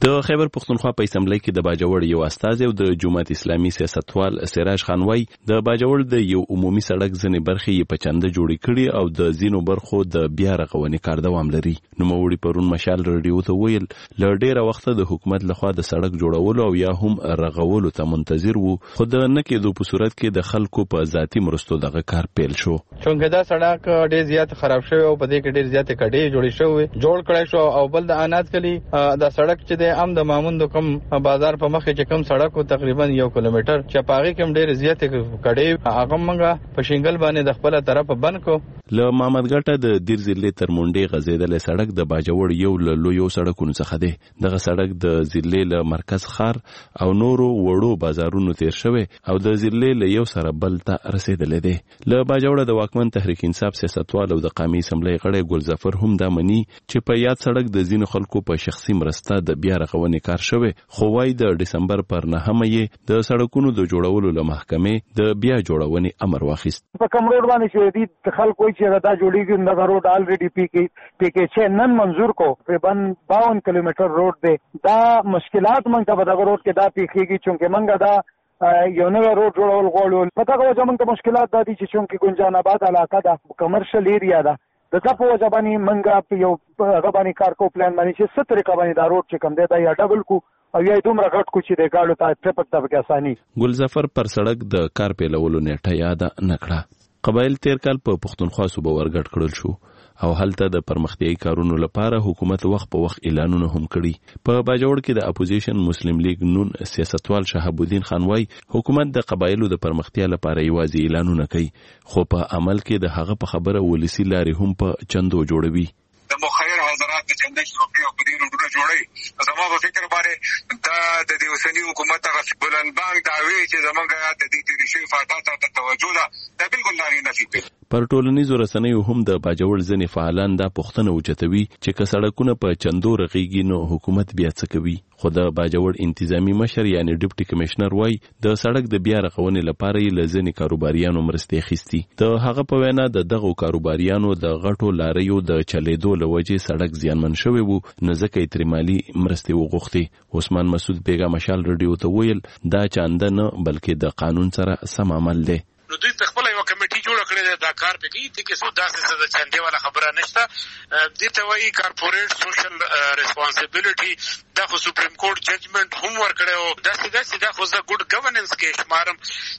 د خیبر پښتونخوا په اسمبلی کې د باجوړ یو استازی او د جماعت اسلامي سیاستوال سراج خان وای د باجوړ د یو عمومي سړک ځنې برخې په چنده جوړې کړي او د زینو برخو د بیا رغونې کار دوام لري. نو موري پرون مشال رادیو ته ویل ل ډیره وخت د حکومت لخوا د سړک جوړولو او یا هم رغولو ته منتظر وو، خو د نه کېدو په صورت کې د خلکو په ذاتی مرستو دغه کار پیل شو. چونګه دا سړک ډېر زیات خراب شوی او په دې کې ډېر زیات کډې جوړې شوی جوړ کړای شو او بل د انات کلی د سړک چې د ام د ماموند کوم بازار په مخ کې کوم سړک تقریبا یو کیلومتر چې پاغي کوم ډېر زیات کډې هغه منګه په شینګل باندې د خپل طرف بند کو. له محمد ګټه د دیر ضلع تر مونډې غزیدل سړک د باجوړ یو له لویو سړکونو څخه دی. دغه سړک د ضلع له مرکز خار او نورو وړو بازارونو تیر شوی او د ضلع له یو سره بل ته رسیدل دی. له باجوړ د واکمن تحریک انصاف سیاستوال او د قومي اسمبلی غړی ګلظفر هم دا مني چې په یاد سړک د ځینو خلکو په شخصي مرسته د بیا رغونې کار شوی، خو وايي د ډسمبر پر نهمه یې د سړکونو د جوړولو له محکمې د بیا جوړونې امر واخیست. په کوم روډ باندې چې دي خلک وایي چې دا جوړیږي دا روډ الریډي پی کې پی کې چې نن منظور کو تقریبا باون کیلومتر روډ دی. دا مشکلات موږ ته په دغه روډ کې دا پیښیږي چې موږ دا یو نوې روډ جوړول غواړو. په دغه وجه موږ ته مشکلات دا دي چې چونکې ګنجان آباد علاقه ده کمرشل ایریا ده د څه په وجه باندې موږ یو هغه باندې کار کو پلان باندې چې څه طریقه باندې دا روډ چې کوم دی دا یا ډبل کو او یا دومره غټ کو چې د ګاډو ته ټرپک ته به اساني. ګلظفر پر سړک د کار پیلولو نیټه یاد نه کړه. قبایل تیر کال په پښتونخوا صوبه ورګټ کړل شو او هلته د پرمختیايي کارونو لپاره حکومت وخت په وخت اعلانونه هم کړي. په باجوړ کې د اپوزیشن مسلم لیگ نون سیاستوال شهاب الدین خان وای حکومت د قبایلو د پرمختیا لپاره یوازې اعلانونه کوي، خو په عمل کې د هغه په خبره ولسی لاري هم په چندو جوړوي. د مخیر حضرات د چندې شروع او په دې روډونه جوړي زموږ په فکر باندې دا د دې اوسنی حکومت هغه بلندبانګ دعوی چې زموږ د دې تریشي فاټا ته توجه ده دا بالکل لاري نفي کوي. پر ټولنیزو رسنیو هم د باجوړ ځنې فعالان دا پوښتنه اوچتوي چې که سړکونه په چندو رغیږي نو حکومت بیا څه کوي. خو د باجوړ انتظامی مشر یعنی ډیپټي کمشنر وای د سړک د بیا رغونې لپاره یې لزنې کاروباریانو مرستې اخیستي. د هغه په وینا د دغه کاروباریانو د غټو لاریو د چلیدو لوجې سړک زیانمن شوی وو نو ځکه یې ترمالي مرستې وغوښتي. عثمان مسعود بیګا مشال رادیو ته ویل دا چانده نه بلکې د قانون سره سم عمل دی. نو دوی په خپل یو کمیټي جوړ کړی دا کار پکې دي چې څو داسې څه د چندې والا خبره نشته. دې ته وایي کارپوریټ سوشل ریسپانسیبিলিټي. دا خو سپریم کورټ ججمنټ هم ورکړی او داسې داسې دا خو زه ګډ ګورننس کې شمارم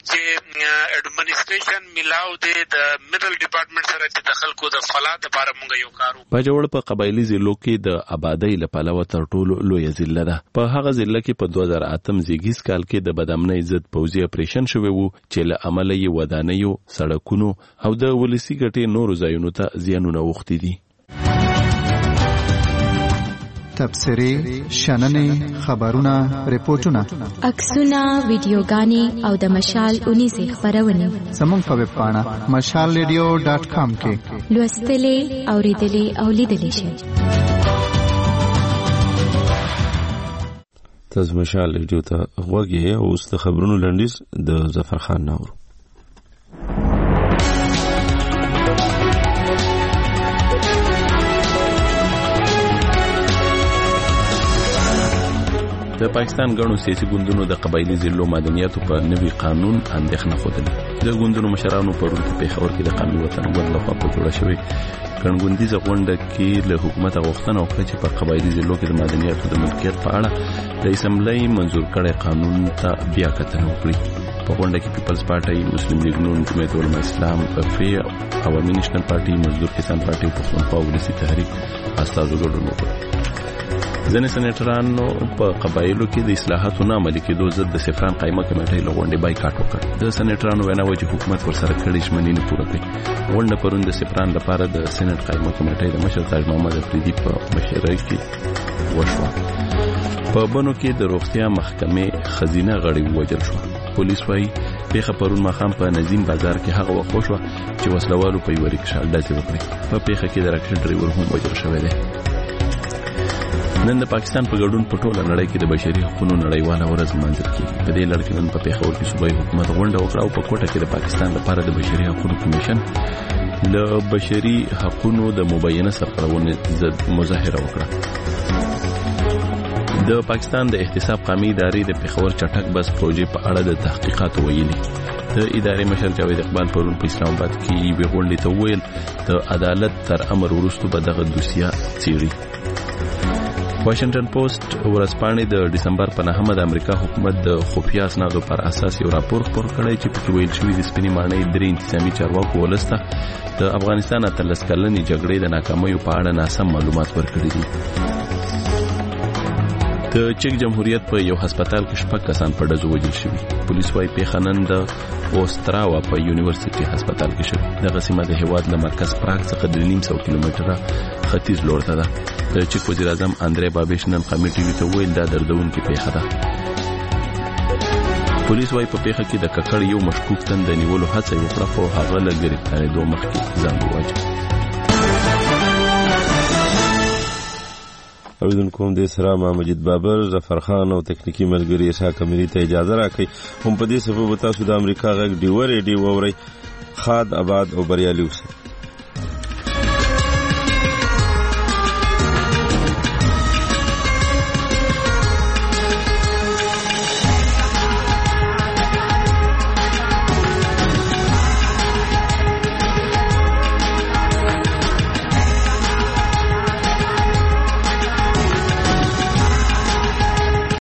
چې اډمنسټریشن ملاو دی د میډل ډپارټمنټ سره چې د خلکو د فلاح لپاره موږ یو کارو. باجوړ په قبایلی ضلعو کې د آبادی لپاره تر ټولو لوی ضلع ده. په هغه ضلع کې په دوه زره اتم زیږیز کال کې د بدامنۍ ضد پوځي اپریشن شوی وو چې له عمله یې ودانیو سړکونو او د ولسی ګټې نورو ځایونو ته زیانونه وختي دي. تبصرې، شننې، خبرونه، ریپورتونه، عکسونه، ویډیوګانې او د مشال اونیزې خبرونه زموږ په ویب پاڼه مشال ریډیو ډاټ کام کې لوستلې، اوریدلې او لیدلې شئ. تاسو مشال ریډیو ته غوږ یې او اوس د خبرونو لنډیز د ظفر خان ناور. د پاکستان غړو سیاسي ګوندونو د قبایلی ضلعو مدنیاتو په نوي قانون اندېښنه خوده. د ګوندونو مشرانو پرون په پیښور کې د قومي وطن ګوند لخوا په جوړه شوې ګڼګوندیزه غونډه کې له حکومت غوښتنه وکړه چې په قبایلی ضلعو کې د مدنیاتو د ملکیت په اړه د اسمبلی منظور کړی قانون ته بیا کتنه وکړي. په غونډه کې پیپلز پارټي، مسلم لیگ نون، جمعیت علماء اسلام، فی، عوامي نېشنل پارټي، مزدور کسان پارټي او پښتونخوا ولسي تحریک استازو ګډون وکړ. ځینې سېنیټرانو په قبایلو کې د اصلاحاتو نه عملي کېدو ضد د سفران قایمه کمیټې له غونډې بایکاټ وکړ. د سېنیټرانو وینا وه چې حکومت ورسره کړې ژمنې نه پوره کوي. غونډه پرون د سفران لپاره د سېنیټ قایمه کمیټې د مشر تاج محمد افریدي په مشرۍ کې وشوه. په بنو کې د روغتیا محکمې خزینه غړی ووژل شو. پولیس وايي پیښه پرون ماښام په نظیم بازار کې هغه وخت وشوه چې وسلوالو په یوه رکشا ډزې وکړې. په پیښه کې د رکشا ډریور هم وژل شوی دی. نن د پاکستان په ګډون په ټوله نړۍ کې د بشري حقوقو نړیواله ورځ لمانځل کېږي. په دې لړ کې نن په پیښور کې صوبایي حکومت غونډه وکړه او په کوټه کې د پاکستان لپاره د بشري حقوقو کمیشن له بشري حقوقو د مبینه سرغړونې ضد مظاهره وکړه. د پاکستان د احتساب قومي ادارې د پیښور چټک بس پروژې په اړه د تحقیقات ویلي. د ادارې مشر جاوید اقبال پرون په اسلام آباد کې وی غونډې ته ویل د عدالت تر امر وروسته به دغه دوسیه څیړي. واشنگټن پوسټ ورځپاڼې د دسمبر په نهمه د امریکا حکومت د خفیه اسنادو پر اساس یو راپور خپور کړی چې پکې ویل شوی د سپینې ماڼۍ درې انتظامی چارواکو ولسته د افغانستان اتلس کلنې جګړې د ناکامیو په اړه ناسم معلومات ورکړي دي. د چک جمهوریت په یو هسپتال کې شپږ کسان په ډزو وژل شوي. پولیس وايي پیښه نن د اوستراوا په یونیورسيټي هسپتال کې شوه. دغه سیمه د هیواد له مرکز پراګ څخه د نیم سو کیلومتره ختیځ لور ته ده. د چک وزیر اعظم اندرې بابیش نن قومي ټي وي ته ویل دا دردونکې پیښه ده. پولیس وايي په پیښه کې د ککړ یو مشکوک تن د نیولو هڅه وکړه خو هغه له ګرفتاریدو مخکې ځان وواژه. اوریدونکو د سره ما مجید بابر، ظفر خان او تکنیکی ملګری اسحاق امری ته اجازه راکړئ. هم په دې سبب تاسو د امریکا غږ ډیو ریډیو اورئ. خاد آباد او بریالي اوسئ.